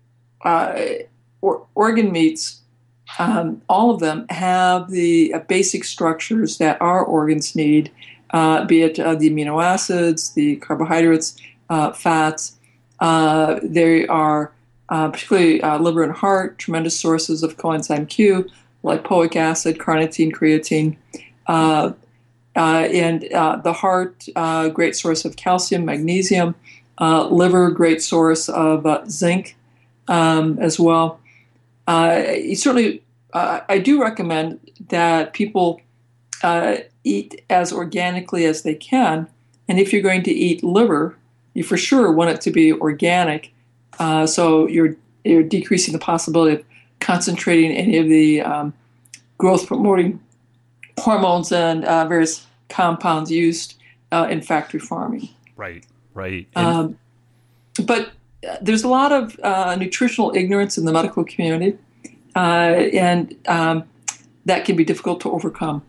uh, or, organ meats, um, all of them have the uh, basic structures that our organs need, uh, be it uh, the amino acids, the carbohydrates, uh, fats. Uh, they are Uh, particularly uh, liver and heart, tremendous sources of coenzyme Q, lipoic acid, carnitine, creatine. Uh, uh, and uh, the heart, uh, great source of calcium, magnesium. Uh, liver, great source of uh, zinc um, as well. Uh, certainly, uh, I do recommend that people uh, eat as organically as they can. And if you're going to eat liver, you for sure want it to be organic. Uh, so you're you're decreasing the possibility of concentrating any of the um, growth-promoting hormones and uh, various compounds used uh, in factory farming. Right, right. Um, but there's a lot of uh, nutritional ignorance in the medical community, uh, and um, that can be difficult to overcome.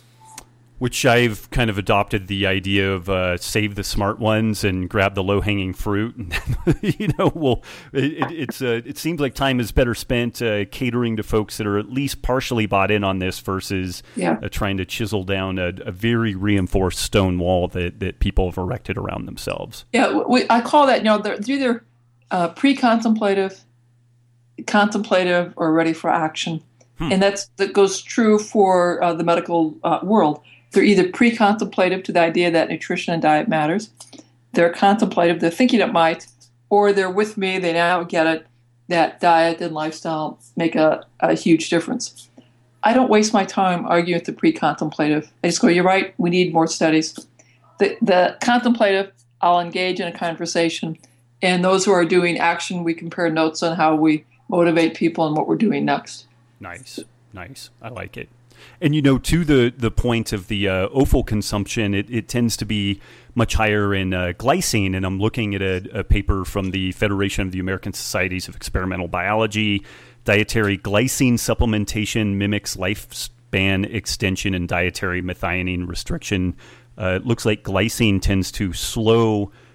Which I've kind of adopted the idea of uh, save the smart ones and grab the low-hanging fruit. And you know, well, it, it, it's uh, it seems like time is better spent uh, catering to folks that are at least partially bought in on this versus yeah. uh, trying to chisel down a, a very reinforced stone wall that, that people have erected around themselves. Yeah, we, I call that, you know, they're, they're either uh, pre-contemplative, contemplative, or ready for action. Hmm. And that's that goes true for uh, the medical uh, world. They're either pre-contemplative to the idea that nutrition and diet matters, they're contemplative, they're thinking it might, or they're with me, they now get it, that diet and lifestyle make a, a huge difference. I don't waste my time arguing with the pre-contemplative. I just go, you're right, we need more studies. The, the contemplative, I'll engage in a conversation, and those who are doing action, we compare notes on how we motivate people and what we're doing next. Nice, nice. I like it. And, you know, to the, the point of the uh, offal consumption, it, it tends to be much higher in uh, glycine. And I'm looking at a, a paper from the Federation of the American Societies of Experimental Biology. Dietary glycine supplementation mimics lifespan extension and dietary methionine restriction. Uh, it looks like glycine tends to slow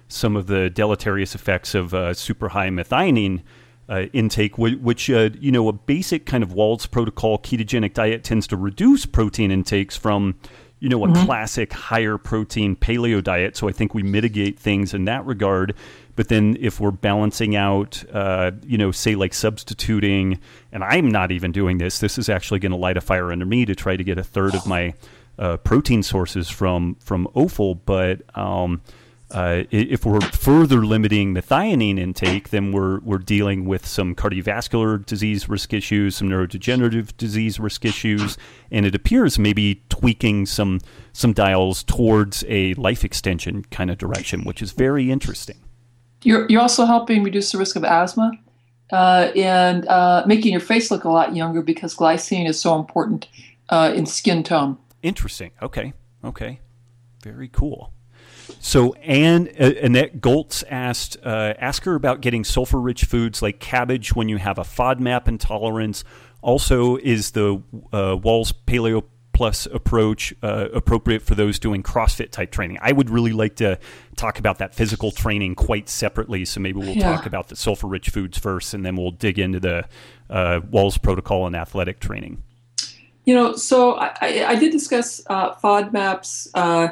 some of the deleterious effects of uh, super high methionine uh, intake, which, which uh, you know, a basic kind of Wahls protocol ketogenic diet tends to reduce protein intakes from, you know, a mm-hmm. classic higher protein paleo diet. So I think we mitigate things in that regard. But then if we're balancing out, uh, you know, say like substituting, and I'm not even doing this, this is actually going to light a fire under me to try to get a third of my uh, protein sources from, from offal. But um, uh, if we're further limiting methionine intake, then we're, we're dealing with some cardiovascular disease risk issues, some neurodegenerative disease risk issues, and it appears maybe tweaking some, some dials towards a life extension kind of direction, which is very interesting. You're, you're also helping reduce the risk of asthma uh, and uh, making your face look a lot younger because glycine is so important uh, in skin tone. Interesting. Okay. Okay. Very cool. So Anne, uh, Annette Goltz asked, uh, ask her about getting sulfur-rich foods like cabbage when you have a FODMAP intolerance. Also, is the uh, Wahls Paleo Plus approach uh, appropriate for those doing CrossFit type training? I would really like to talk about that physical training quite separately. So maybe we'll yeah. talk about the sulfur-rich foods first, and then we'll dig into the uh, Wahls protocol and athletic training. You know, so I, I did discuss uh, FODMAPs uh,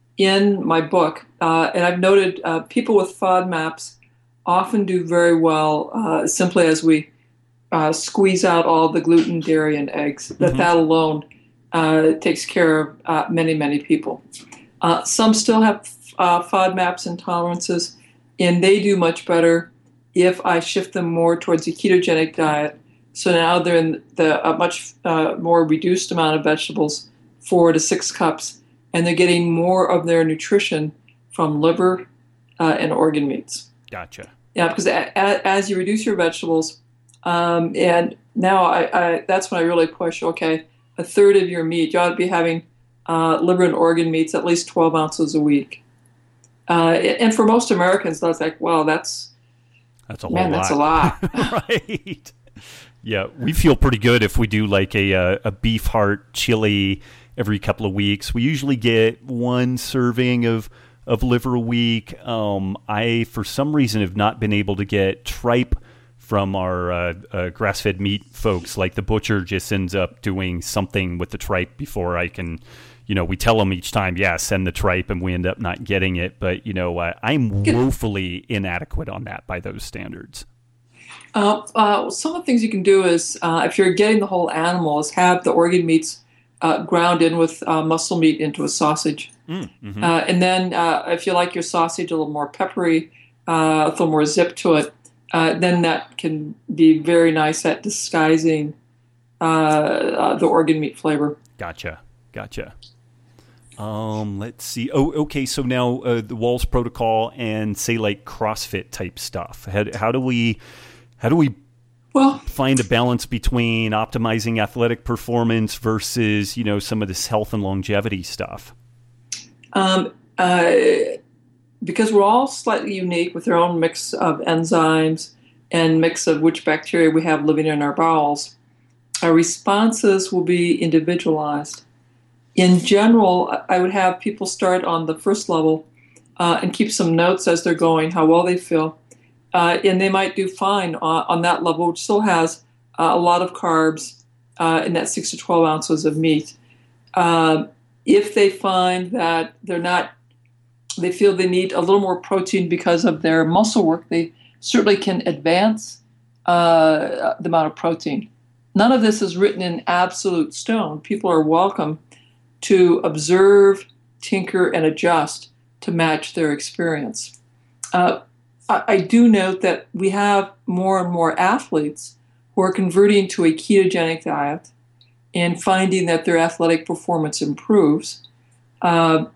in my book, uh, and I've noted uh, people with FODMAPs often do very well uh, simply as we uh, squeeze out all the gluten, dairy, and eggs. That mm-hmm. that alone uh, takes care of uh, many, many people. Uh, some still have uh, FODMAPs intolerances, and they do much better if I shift them more towards a ketogenic diet. So now they're in the a much uh, more reduced amount of vegetables, four to six cups, and they're getting more of their nutrition from liver uh, and organ meats. Gotcha. Yeah, because a, a, as you reduce your vegetables, um, and now I, I that's when I really push, okay, a third of your meat, you ought to be having uh, liver and organ meats at least twelve ounces a week. Uh, and for most Americans, that's like, well, that's, that's a man, whole that's lot. a lot. Right. Yeah, we feel pretty good if we do like a a, a beef heart chili every couple of weeks. We usually get one serving of of liver a week. Um, I, for some reason, have not been able to get tripe from our uh, uh, grass-fed meat folks. Like the butcher just ends up doing something with the tripe before I can, you know, we tell them each time, yeah, send the tripe, and we end up not getting it. But, you know, uh, I'm woefully inadequate on that by those standards. Uh, uh, some of the things you can do is, uh, if you're getting the whole animal, is have the organ meats uh, ground in with uh, muscle meat into a sausage. Mm, mm-hmm. uh, and then uh, if you like your sausage a little more peppery, uh, a little more zip to it, uh, then that can be very nice at disguising uh, uh, the organ meat flavor. Gotcha. Gotcha. Um, let's see. Oh, okay. So now uh, the Wahls protocol and say like CrossFit type stuff. How, how do we... How do we well, find a balance between optimizing athletic performance versus, you know, some of this health and longevity stuff? Um, uh, because we're all slightly unique with our own mix of enzymes and mix of which bacteria we have living in our bowels, our responses will be individualized. In general, I would have people start on the first level uh, and keep some notes as they're going, how well they feel. Uh, and they might do fine on, on that level, which still has uh, a lot of carbs uh, and that six to twelve ounces of meat. Uh, if they find that they're not, they feel they need a little more protein because of their muscle work, they certainly can advance uh, the amount of protein. None of this is written in absolute stone. People are welcome to observe, tinker, and adjust to match their experience. Uh, I do note that we have more and more athletes who are converting to a ketogenic diet and finding that their athletic performance improves. Uh,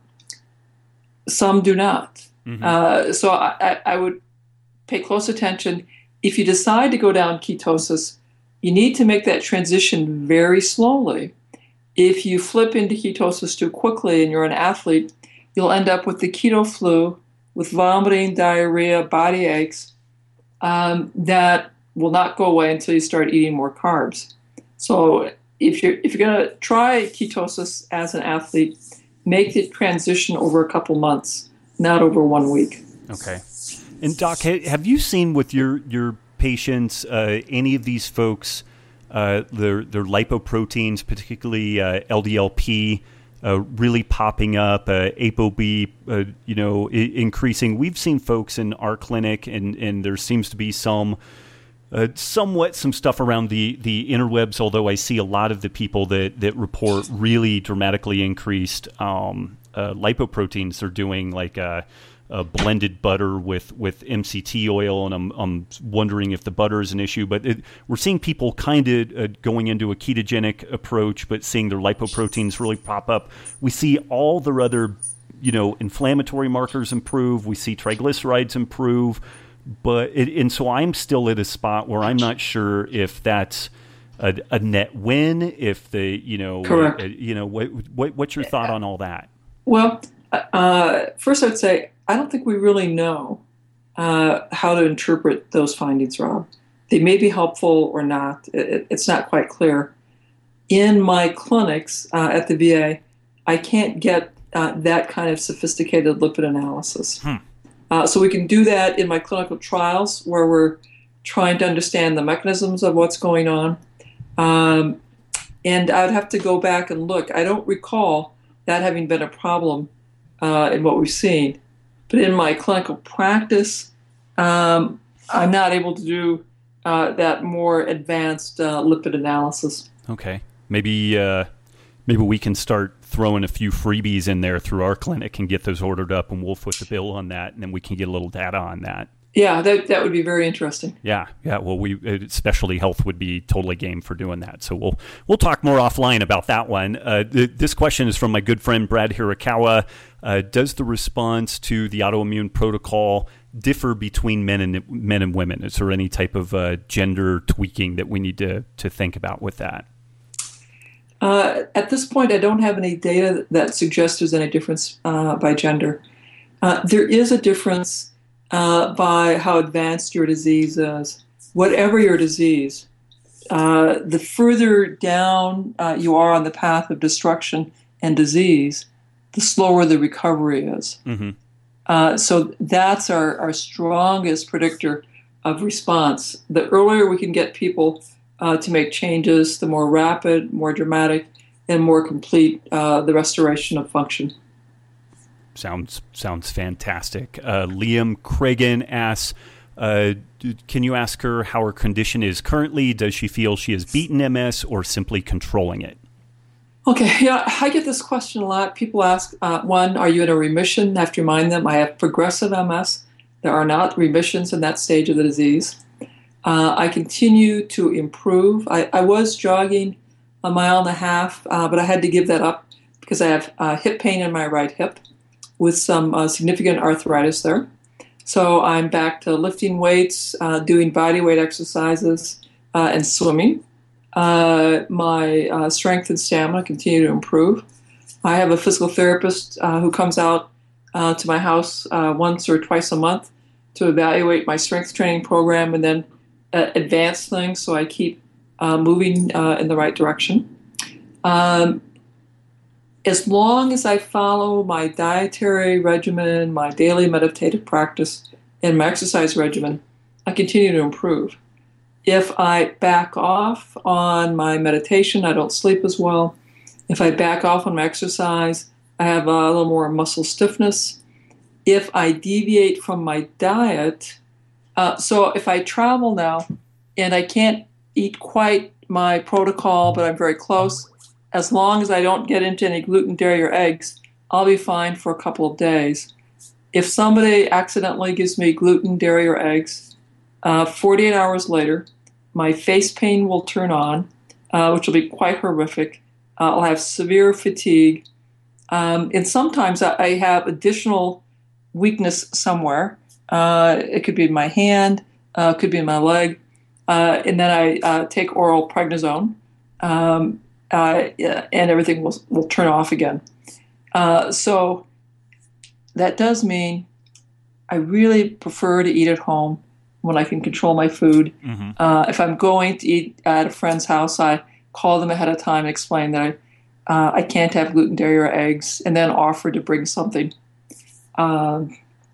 some do not. Mm-hmm. Uh, so I, I would pay close attention. If you decide to go down ketosis, you need to make that transition very slowly. If you flip into ketosis too quickly and you're an athlete, you'll end up with the keto flu, with vomiting, diarrhea, body aches, um, that will not go away until you start eating more carbs. So if you're if you're going to try ketosis as an athlete, make the transition over a couple months, not over one week. Okay. And Doc, have you seen with your your patients uh, any of these folks, uh, their their lipoproteins, particularly uh, L D L P, uh, really popping up, uh, ApoB, uh, you know, I- increasing? We've seen folks in our clinic, and and there seems to be some. Uh, somewhat some stuff around the, the interwebs, although I see a lot of the people that, that report really dramatically increased um, uh, lipoproteins. They're doing like a, a blended butter with, with M C T oil, and I'm, I'm wondering if the butter is an issue. But it, we're seeing people kind of uh, going into a ketogenic approach, but seeing their lipoproteins really pop up. We see all their other, you know, inflammatory markers improve. We see triglycerides improve. But it, and so I'm still at a spot where I'm not sure if that's a, a net win. If the you know Correct. Uh, you know what, what what's your thought on all that? Well, uh, first I'd say I don't think we really know uh, how to interpret those findings, Rob. They may be helpful or not. It, it's not quite clear. In my clinics uh, at the V A, I can't get uh, that kind of sophisticated lipid analysis. Hmm. Uh, so we can do that in my clinical trials where we're trying to understand the mechanisms of what's going on. Um, and I'd have to go back and look. I don't recall that having been a problem uh, in what we've seen. But in my clinical practice, um, I'm not able to do uh, that more advanced uh, lipid analysis. Okay, maybe uh, maybe we can start throwing a few freebies in there through our clinic and get those ordered up, and we'll foot the bill on that, and then we can get a little data on that. Yeah, that that would be very interesting. Yeah, yeah. Well, we uh, Specialty Health would be totally game for doing that. So we'll we'll talk more offline about that one. Uh, th- this question is from my good friend Brad Hirakawa. Uh, does the response to the autoimmune protocol differ between men and men and women? Is there any type of uh, gender tweaking that we need to to think about with that? Uh, at this point, I don't have any data that suggests there's any difference uh, by gender. Uh, there is a difference uh, by how advanced your disease is. Whatever your disease, uh, the further down uh, you are on the path of destruction and disease, the slower the recovery is. Mm-hmm. Uh, so that's our, our strongest predictor of response. The earlier we can get people Uh, to make changes, the more rapid, more dramatic, and more complete uh, the restoration of function. Sounds sounds fantastic. Uh, Liam Cragen asks, uh, can you ask her how her condition is currently? Does she feel she has beaten M S or simply controlling it? Okay, yeah, I get this question a lot. People ask, uh, one, are you in a remission? I have to remind them I have progressive M S. There are not remissions in that stage of the disease. Uh, I continue to improve. I, I was jogging a mile and a half, uh, but I had to give that up because I have uh, hip pain in my right hip with some uh, significant arthritis there. So I'm back to lifting weights, uh, doing body weight exercises, uh, and swimming. Uh, my uh, strength and stamina continue to improve. I have a physical therapist uh, who comes out uh, to my house uh, once or twice a month to evaluate my strength training program and then uh, advance things so I keep uh, moving uh, in the right direction. Um, as long as I follow my dietary regimen, my daily meditative practice, and my exercise regimen, I continue to improve. If I back off on my meditation, I don't sleep as well. If I back off on my exercise, I have a little more muscle stiffness. If I deviate from my diet, uh, so if I travel now and I can't eat quite my protocol, but I'm very close, as long as I don't get into any gluten, dairy, or eggs, I'll be fine for a couple of days. If somebody accidentally gives me gluten, dairy, or eggs, uh, forty-eight hours later, my face pain will turn on, uh, which will be quite horrific. Uh, I'll have severe fatigue. Um, and sometimes I, I have additional weakness somewhere. Uh, it could be in my hand, uh, it could be in my leg. Uh, and then I uh, take oral prednisone, um, uh, and everything will, will turn off again. Uh, so that does mean I really prefer to eat at home when I can control my food. Mm-hmm. Uh, if I'm going to eat at a friend's house, I call them ahead of time and explain that I, uh, I can't have gluten, dairy, or eggs, and then offer to bring something. Um,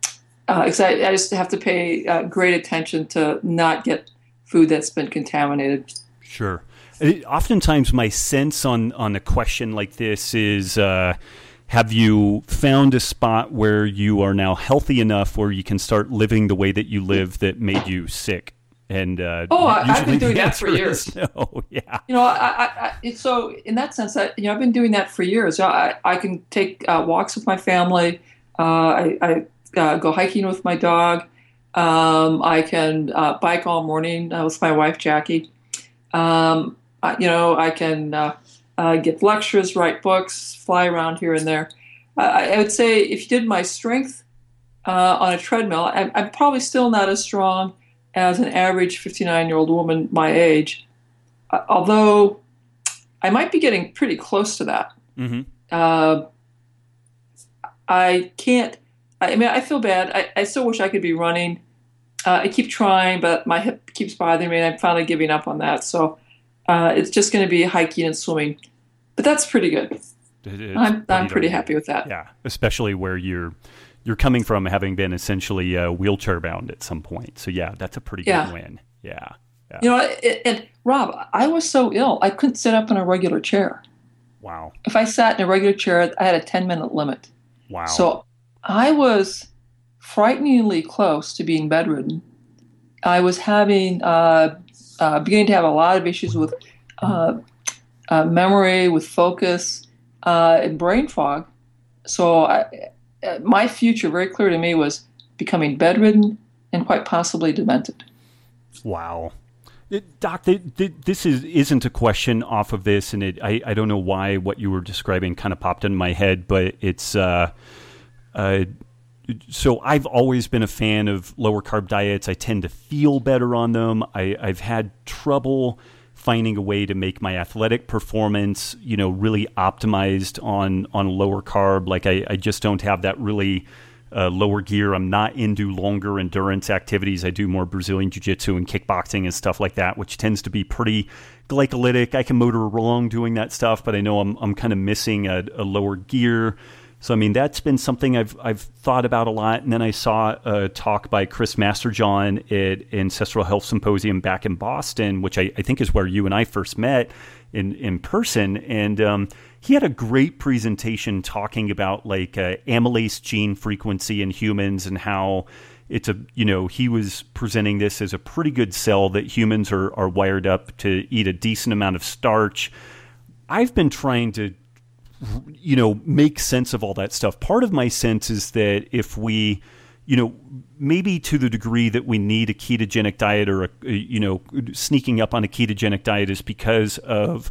uh, 'cause I, I just have to pay uh, great attention to not get food that's been contaminated. Sure. It, oftentimes, my sense on on a question like this is, uh, have you found a spot where you are now healthy enough where you can start living the way that you live that made you sick? And uh, oh, I, I've been doing that for years. No, yeah. You know, I, I, I, it's so in that sense, I, you know, I've been doing that for years. I, I can take uh, walks with my family. Uh, I, I uh, go hiking with my dog. Um, I can uh, bike all morning uh, with my wife, Jackie. Um, I, you know, I can uh, uh, give lectures, write books, fly around here and there. I, I would say if you did my strength uh, on a treadmill, I'm, I'm probably still not as strong as an average fifty-nine-year-old woman my age, uh, although I might be getting pretty close to that. Mm-hmm. Uh, I can't, I mean, I feel bad. I, I still wish I could be running. Uh, I keep trying, but my hip keeps bothering me, and I'm finally giving up on that. So uh, it's just going to be hiking and swimming. But that's pretty good. It's I'm, pretty I'm pretty happy with that. Yeah, especially where you're you're coming from, having been essentially uh, wheelchair bound at some point. So yeah, that's a pretty yeah. good win. Yeah. yeah. You know, it, and Rob, I was so ill, I couldn't sit up in a regular chair. Wow. If I sat in a regular chair, I had a ten-minute limit. Wow. So I was frighteningly close to being bedridden. I was having, uh, uh, beginning to have a lot of issues with uh, uh, memory, with focus, uh, and brain fog. So I, my future, very clear to me, was becoming bedridden and quite possibly demented. Wow. It, Doc, th- th- this is, isn't a question off of this, and it, I, I don't know why what you were describing kind of popped in my head, but it's... Uh, uh, so I've always been a fan of lower carb diets. I tend to feel better on them. I, I've had trouble finding a way to make my athletic performance, you know, really optimized on, on lower carb. Like I, I just don't have that really uh, lower gear. I'm not into longer endurance activities. I do more Brazilian jiu-jitsu and kickboxing and stuff like that, which tends to be pretty glycolytic. I can motor along doing that stuff, but I know I'm I'm kind of missing a, a lower gear. So, I mean, that's been something I've I've thought about a lot. And then I saw a talk by Chris Masterjohn at Ancestral Health Symposium back in Boston, which I, I think is where you and I first met in, in person. And um, he had a great presentation talking about like uh, amylase gene frequency in humans and how it's a, you know, he was presenting this as a pretty good cell that humans are, are wired up to eat a decent amount of starch. I've been trying to you know, make sense of all that stuff. Part of my sense is that if we, you know, maybe to the degree that we need a ketogenic diet or, a, you know, sneaking up on a ketogenic diet is because of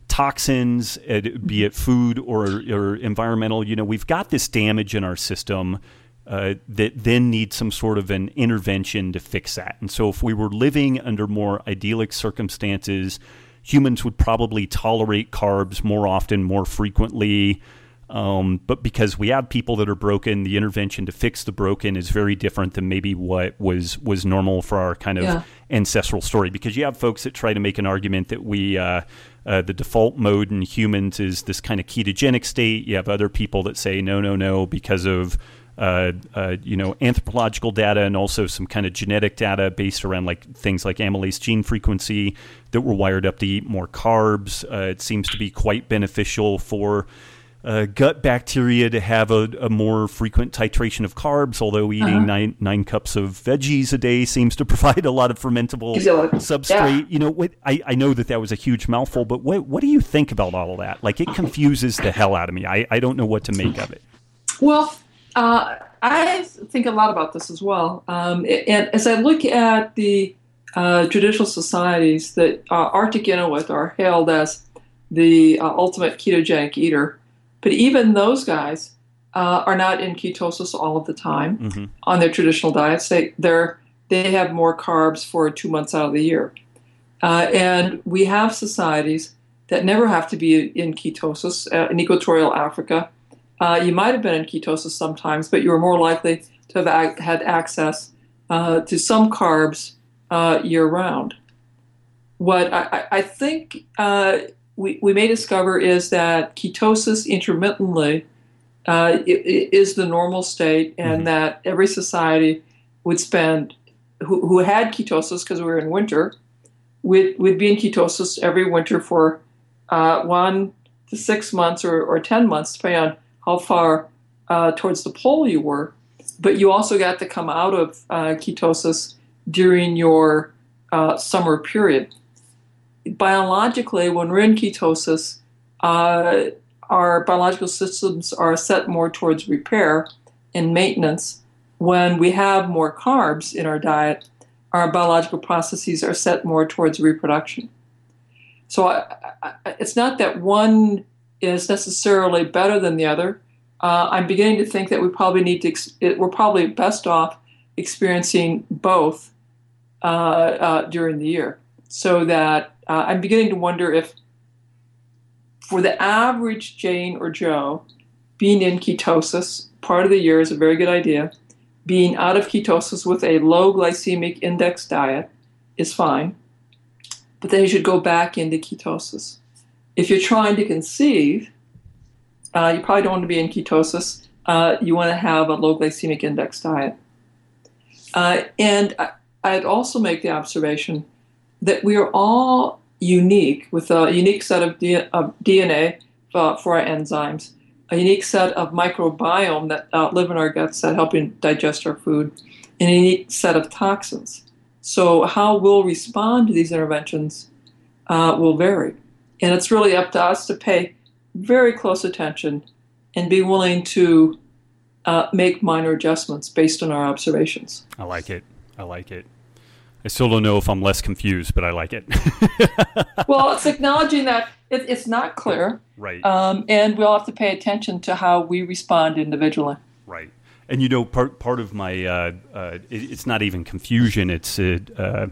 toxins, be it food or, or environmental, you know, we've got this damage in our system uh, that then needs some sort of an intervention to fix that. And so if we were living under more idyllic circumstances, humans would probably tolerate carbs more often, more frequently. Um, but because we have people that are broken, the intervention to fix the broken is very different than maybe what was was normal for our kind of yeah. ancestral story. Because you have folks that try to make an argument that we uh, uh, the default mode in humans is this kind of ketogenic state. You have other people that say no, no, no, because of Uh, uh, you know, anthropological data and also some kind of genetic data based around like things like amylase gene frequency that we're wired up to eat more carbs. Uh, it seems to be quite beneficial for uh, gut bacteria to have a, a more frequent titration of carbs, although eating uh-huh. nine nine cups of veggies a day seems to provide a lot of fermentable substrate. Yeah. You know, what, I, I know that that was a huge mouthful, but what, what do you think about all of that? Like, it confuses the hell out of me. I, I don't know what to make of it. Well, Uh, I think a lot about this as well. Um, and as I look at the uh, judicial societies that uh, Arctic Inuit are hailed as the uh, ultimate ketogenic eater, but even those guys uh, are not in ketosis all of the time mm-hmm. on their traditional diets. They they're, they have more carbs for two months out of the year. Uh, and we have societies that never have to be in ketosis. Uh, in Equatorial Africa, Uh, you might have been in ketosis sometimes, but you were more likely to have ac- had access uh, to some carbs uh, year-round. What I, I think uh, we, we may discover is that ketosis intermittently uh, it, it is the normal state, and Mhm. that every society would spend, who, who had ketosis because we were in winter, would, would be in ketosis every winter for uh, one to six months or, or ten months, depending on how far uh, towards the pole you were. But you also got to come out of uh, ketosis during your uh, summer period. Biologically, when we're in ketosis, uh, our biological systems are set more towards repair and maintenance. When we have more carbs in our diet, our biological processes are set more towards reproduction. So I, I, it's not that one is necessarily better than the other. Uh, I'm beginning to think that we probably need to, ex- we're probably best off experiencing both uh, uh, during the year. So that uh, I'm beginning to wonder if for the average Jane or Joe, being in ketosis part of the year is a very good idea. Being out of ketosis with a low glycemic index diet is fine, but then you should go back into ketosis. If you're trying to conceive, uh, you probably don't want to be in ketosis. Uh, you want to have a low glycemic index diet. Uh, and I, I'd also make the observation that we are all unique with a unique set of, D, of D N A uh, for our enzymes, a unique set of microbiome that uh, live in our guts that help digest our food, and a unique set of toxins. So how we'll respond to these interventions uh, will vary. And it's really up to us to pay very close attention and be willing to uh, make minor adjustments based on our observations. I like it. I like it. I still don't know if I'm less confused, but I like it. Well, it's acknowledging that it, it's not clear. Right. Um, and we'll have to pay attention to how we respond individually. Right. And, you know, part part of my, uh, uh, it, it's not even confusion. It's uh, uh,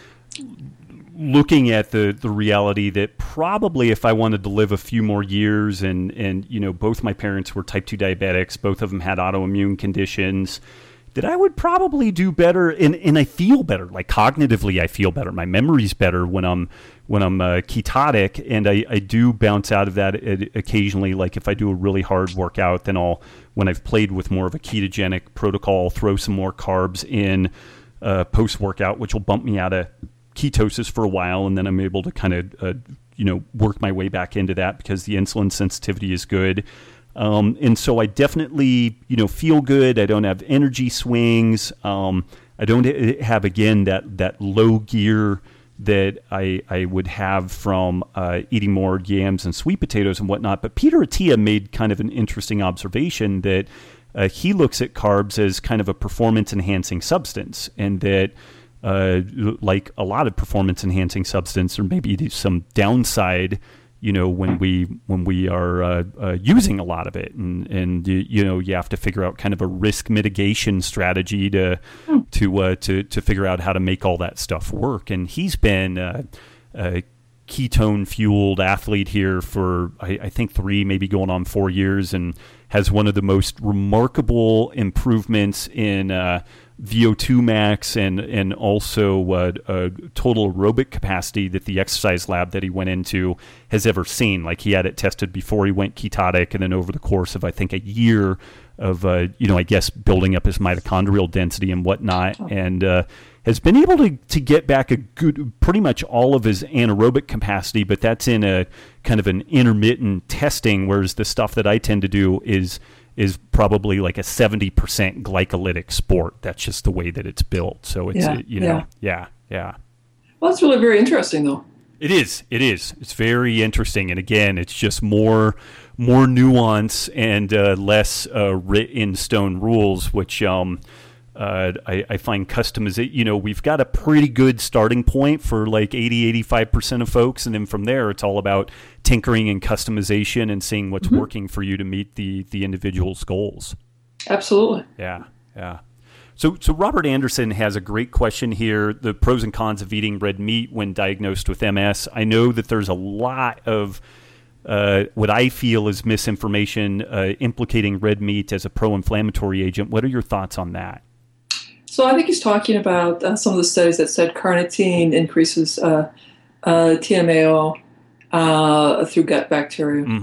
looking at the, the reality that probably if I wanted to live a few more years and, and, you know, both my parents were type two diabetics, both of them had autoimmune conditions, that I would probably do better, and, and I feel better. Like cognitively, I feel better. My memory's better when I'm when I'm uh, ketotic, and I, I do bounce out of that occasionally. Like if I do a really hard workout, then I'll, when I've played with more of a ketogenic protocol, throw some more carbs in uh, post-workout, which will bump me out of ketosis for a while, and then I'm able to kind of uh, you know work my way back into that because the insulin sensitivity is good. Um, and so I definitely, you know, feel good. I don't have energy swings. Um, I don't have, again, that, that low gear that I, I would have from uh, eating more yams and sweet potatoes and whatnot. But Peter Attia made kind of an interesting observation that uh, he looks at carbs as kind of a performance-enhancing substance, and that uh, like a lot of performance-enhancing substance, or maybe some downside, you know, when we when we are uh, uh, using a lot of it, and and you, you know you have to figure out kind of a risk mitigation strategy to mm. to uh, to to figure out how to make all that stuff work. And he's been uh, a ketone fueled athlete here for I, I think three, maybe going on four years, and has one of the most remarkable improvements in uh, V O two max and and also uh, uh, total aerobic capacity that the exercise lab that he went into has ever seen. Like he had it tested before he went ketotic, and then over the course of I think a year of uh, you know I guess building up his mitochondrial density and whatnot, and uh, has been able to to get back a good pretty much all of his anaerobic capacity, but that's in a kind of an intermittent testing, whereas the stuff that I tend to do is is probably like a seventy percent glycolytic sport. That's just the way that it's built. So it's, yeah, uh, you know, yeah, yeah. yeah. Well, that's really very interesting, though. It is. It is. It's very interesting. And again, it's just more more nuance and uh, less uh, writ in stone rules, which um, uh, I, I find customization. You know, we've got a pretty good starting point for like eighty, eighty-five percent of folks. And then from there, it's all about tinkering and customization and seeing what's mm-hmm. working for you to meet the the individual's goals. Absolutely. Yeah, yeah. So, so Robert Anderson has a great question here: the pros and cons of eating red meat when diagnosed with M S. I know that there's a lot of uh, what I feel is misinformation uh, implicating red meat as a pro-inflammatory agent. What are your thoughts on that? So I think he's talking about uh, some of the studies that said carnitine increases uh, uh, T M A O uh, through gut bacteria. Mm-hmm.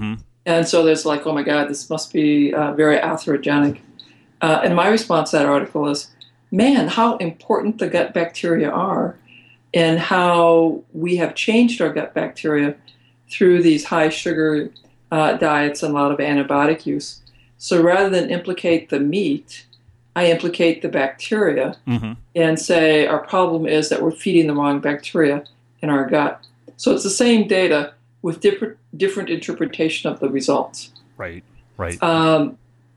And so there's like, oh my God, this must be uh, very atherogenic. Uh, and my response to that article is, man, how important the gut bacteria are, and how we have changed our gut bacteria through these high sugar uh, diets and a lot of antibiotic use. So rather than implicate the meat, I implicate the bacteria mm-hmm. and say our problem is that we're feeding the wrong bacteria in our gut. So it's the same data with different different interpretation of the results. Right, right. Um,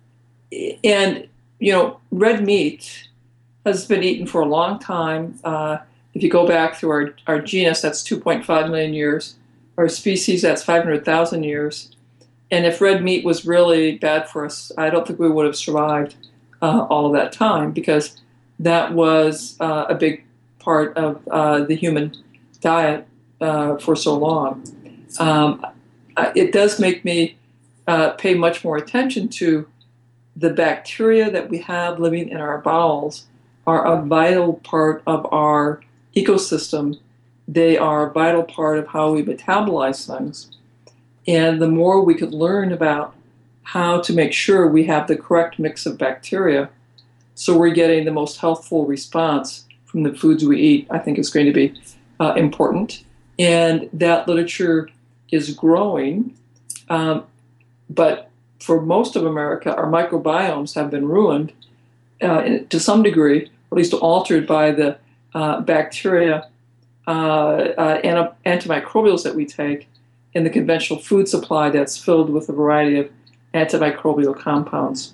and, you know, red meat has been eaten for a long time. Uh, if you go back through our, our genus, that's two point five million years. Our species, that's five hundred thousand years. And if red meat was really bad for us, I don't think we would have survived uh, all of that time, because that was uh, a big part of uh, the human diet uh, for so long. Um, it does make me uh, pay much more attention to the bacteria that we have living in our bowels are a vital part of our ecosystem. They are a vital part of how we metabolize things. And the more we could learn about how to make sure we have the correct mix of bacteria so we're getting the most healthful response from the foods we eat, I think is going to be uh, important. And that literature is growing. Um, but for most of America, our microbiomes have been ruined uh, to some degree, or at least altered by the uh, bacteria, uh, uh, anti- antimicrobials that we take in the conventional food supply that's filled with a variety of antimicrobial compounds.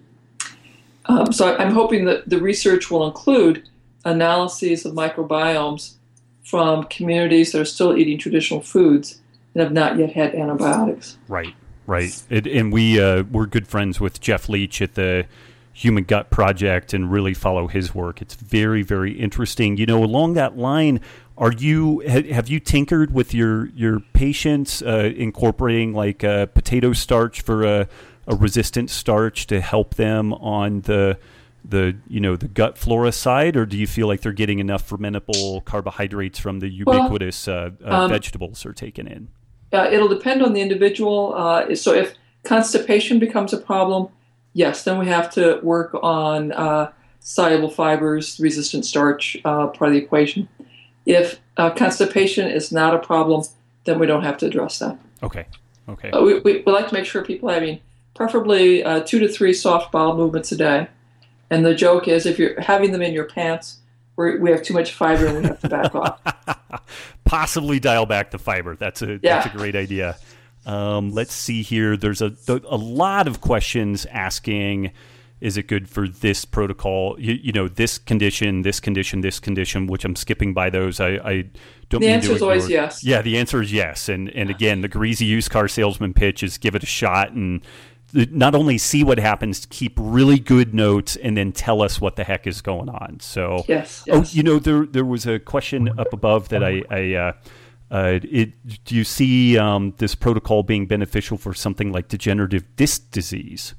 Um, so I'm hoping that the research will include analyses of microbiomes from communities that are still eating traditional foods and have not yet had antibiotics. Right, right. It, and we, uh, we're good friends with Jeff Leach at the Human Gut Project and really follow his work. It's very, very interesting. You know, along that line, are you have you tinkered with your your patients, uh, incorporating like uh, potato starch for a, a resistant starch to help them on the the you know the gut flora side, or do you feel like they're getting enough fermentable carbohydrates from the ubiquitous well, uh, uh, um, vegetables they're taking in? Uh, it'll depend on the individual. Uh, so if constipation becomes a problem, yes, then we have to work on uh, soluble fibers, resistant starch, uh, part of the equation. If uh, constipation is not a problem, then we don't have to address that. Okay. Okay. Uh, we, we, we like to make sure people are having preferably uh, two to three soft bowel movements a day. And the joke is, if you're having them in your pants, we're, we have too much fiber and we have to back off. Possibly dial back the fiber. That's a yeah. that's a great idea. Um, let's see here. There's a a lot of questions asking, is it good for this protocol? You, you know, this condition, this condition, this condition, which I'm skipping by those. I, I don't The mean answer to is always yes. Yeah, the answer is yes. And and again, the greasy used car salesman pitch is give it a shot and not only see what happens, keep really good notes and then tell us what the heck is going on. So, yes, yes. Oh, yes. you know, there there was a question up above that I, I uh, uh, it, do you see um, this protocol being beneficial for something like degenerative disc disease?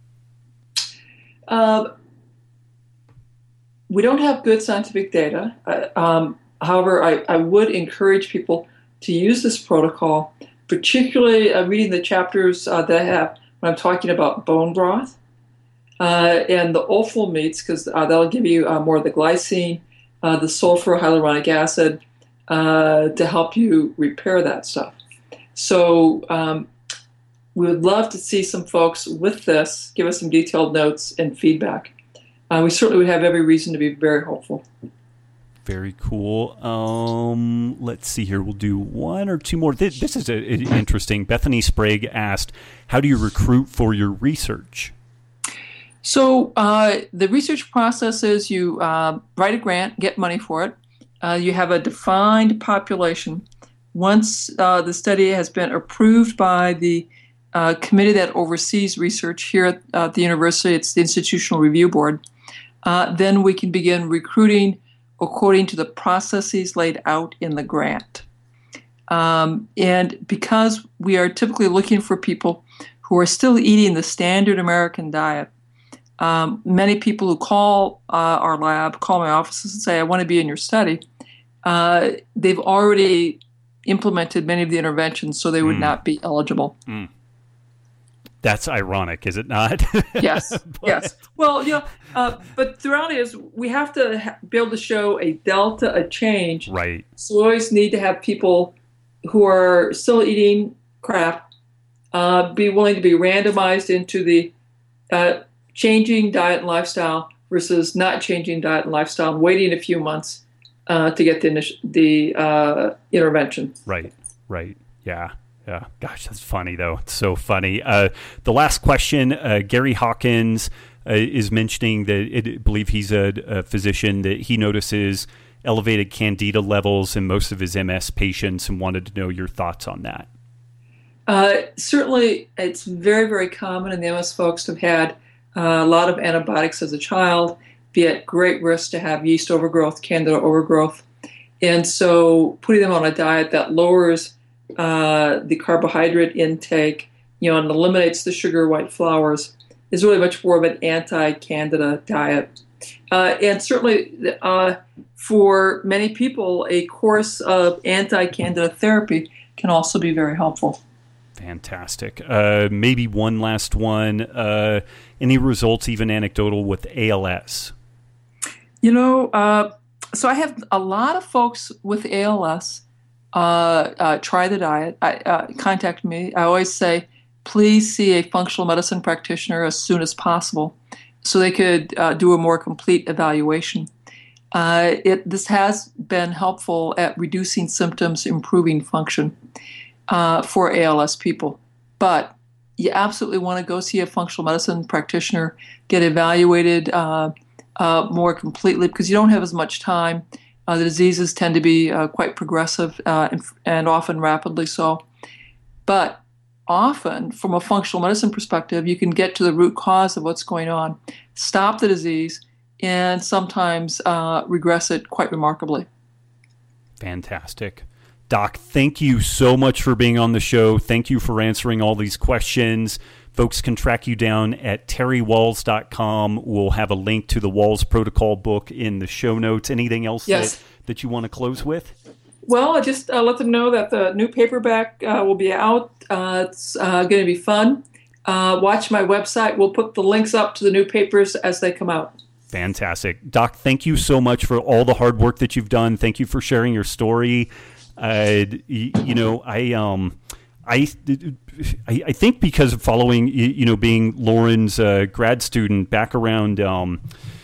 Uh, we don't have good scientific data. Uh, um, however, I, I would encourage people to use this protocol, particularly uh, reading the chapters uh, that I have when I'm talking about bone broth uh, and the offal meats, because uh, that'll give you uh, more of the glycine, uh, the sulfur, hyaluronic acid, uh, to help you repair that stuff. So um, we would love to see some folks with this give us some detailed notes and feedback. Uh, we certainly would have every reason to be very hopeful. Very cool. Um, let's see here. We'll do one or two more. This, this is a, a, interesting. Bethany Sprague asked, how do you recruit for your research? So uh, the research process is you uh, write a grant, get money for it. Uh, you have a defined population. Once uh, the study has been approved by the uh, committee that oversees research here at uh, the university, it's the Institutional Review Board, uh, then we can begin recruiting according to the processes laid out in the grant. Um, and because we are typically looking for people who are still eating the standard American diet, um, many people who call uh, our lab, call my offices and say, I want to be in your study, uh, they've already implemented many of the interventions, so they would mm. not be eligible. Mm. That's ironic, is it not? Yes, But- yes. Well, you know, uh, but the reality is we have to ha- be able to show a delta, a change. Right. So we always need to have people who are still eating crap uh, be willing to be randomized into the uh, changing diet and lifestyle versus not changing diet and lifestyle and waiting a few months uh, to get the initi- the uh, intervention. Right, right. Yeah, yeah. Gosh, that's funny, though. It's so funny. Uh, the last question, uh, Gary Hawkins uh, is mentioning that it, I believe he's a, a physician, that he notices elevated candida levels in most of his M S patients and wanted to know your thoughts on that. Uh, certainly, it's very, very common in the M S folks to have had uh, a lot of antibiotics as a child, be at great risk to have yeast overgrowth, candida overgrowth. And so putting them on a diet that lowers uh, the carbohydrate intake, you know, and eliminates the sugar white flours is really much more of an anti-candida diet. Uh, and certainly uh, for many people, a course of anti-candida therapy can also be very helpful. Fantastic. Uh, maybe one last one. Uh, any results, even anecdotal, with A L S? You know, uh, so I have a lot of folks with A L S uh, uh, try the diet, I, uh, contact me. I always say, please see a functional medicine practitioner as soon as possible so they could uh, do a more complete evaluation. Uh, it, this has been helpful at reducing symptoms, improving function uh, for A L S people. But you absolutely want to go see a functional medicine practitioner, get evaluated uh, uh, more completely because you don't have as much time. Uh, the diseases tend to be uh, quite progressive uh, and, and often rapidly so. But often, from a functional medicine perspective, you can get to the root cause of what's going on, stop the disease, and sometimes uh, regress it quite remarkably. Fantastic. Doc, thank you so much for being on the show. Thank you for answering all these questions. Folks can track you down at terry walls dot com. We'll have a link to the Walls Protocol book in the show notes. Anything else Yes. that, that you want to close with? Well, I just uh, let them know that the new paperback uh, will be out. Uh, it's uh, going to be fun. Uh, watch my website. We'll put the links up to the new papers as they come out. Fantastic. Doc, thank you so much for all the hard work that you've done. Thank you for sharing your story. Uh, you, you know, I, um, I, I, I think because of following, you, you know, being Lauren's uh, grad student back around um,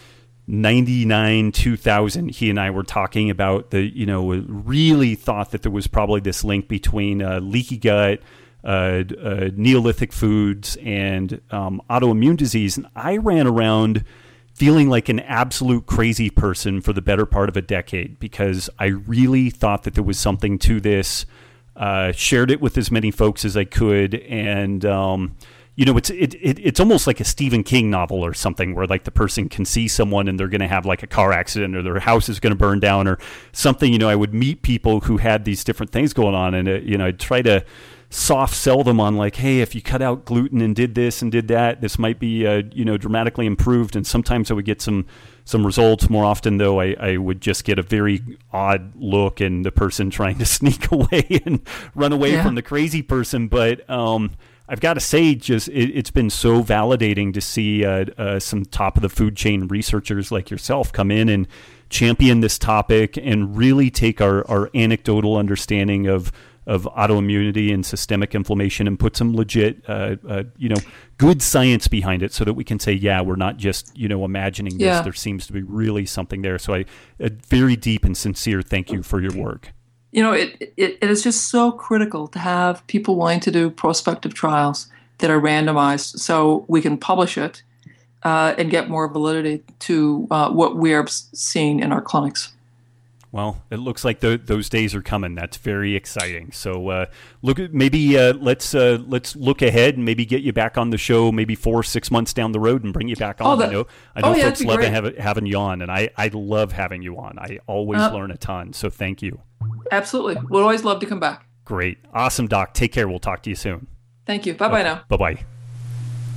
ninety-nine, two thousand, he and I were talking about the, you know, really thought that there was probably this link between uh, leaky gut, uh, uh, Neolithic foods, and um, autoimmune disease. And I ran around feeling like an absolute crazy person for the better part of a decade because I really thought that there was something to this, uh, shared it with as many folks as I could. And, um, you know, it's it, it it's almost like a Stephen King novel or something where like the person can see someone and they're going to have like a car accident or their house is going to burn down or something. You know, I would meet people who had these different things going on and, uh, you know, I'd try to soft sell them on like, hey, if you cut out gluten and did this and did that, this might be, uh, you know, dramatically improved. And sometimes I would get some, some results. More often though, I, I would just get a very odd look and the person trying to sneak away and run away Yeah. from the crazy person. But, um, I've got to say, just it, it's been so validating to see uh, uh, some top of the food chain researchers like yourself come in and champion this topic and really take our, our anecdotal understanding of of autoimmunity and systemic inflammation and put some legit, uh, uh, you know, good science behind it so that we can say, yeah, we're not just, you know, imagining this. Yeah. There seems to be really something there. So I, a very deep and sincere thank you for your work. You know, it, it, it is just so critical to have people willing to do prospective trials that are randomized so we can publish it uh, and get more validity to uh, what we are seeing in our clinics. Well, it looks like the, those days are coming. That's very exciting. So, uh, look at maybe uh, let's uh, let's look ahead and maybe get you back on the show, maybe four six months down the road, and bring you back on. Oh, that, I know, I know, oh, yeah, folks that'd be love great. have, having you on, and I, I love having you on. I always Uh, learn a ton. So, thank you. Absolutely. We'd always love to come back. Great, awesome, Doc. Take care. We'll talk to you soon. Thank you. Bye-bye now. Bye bye.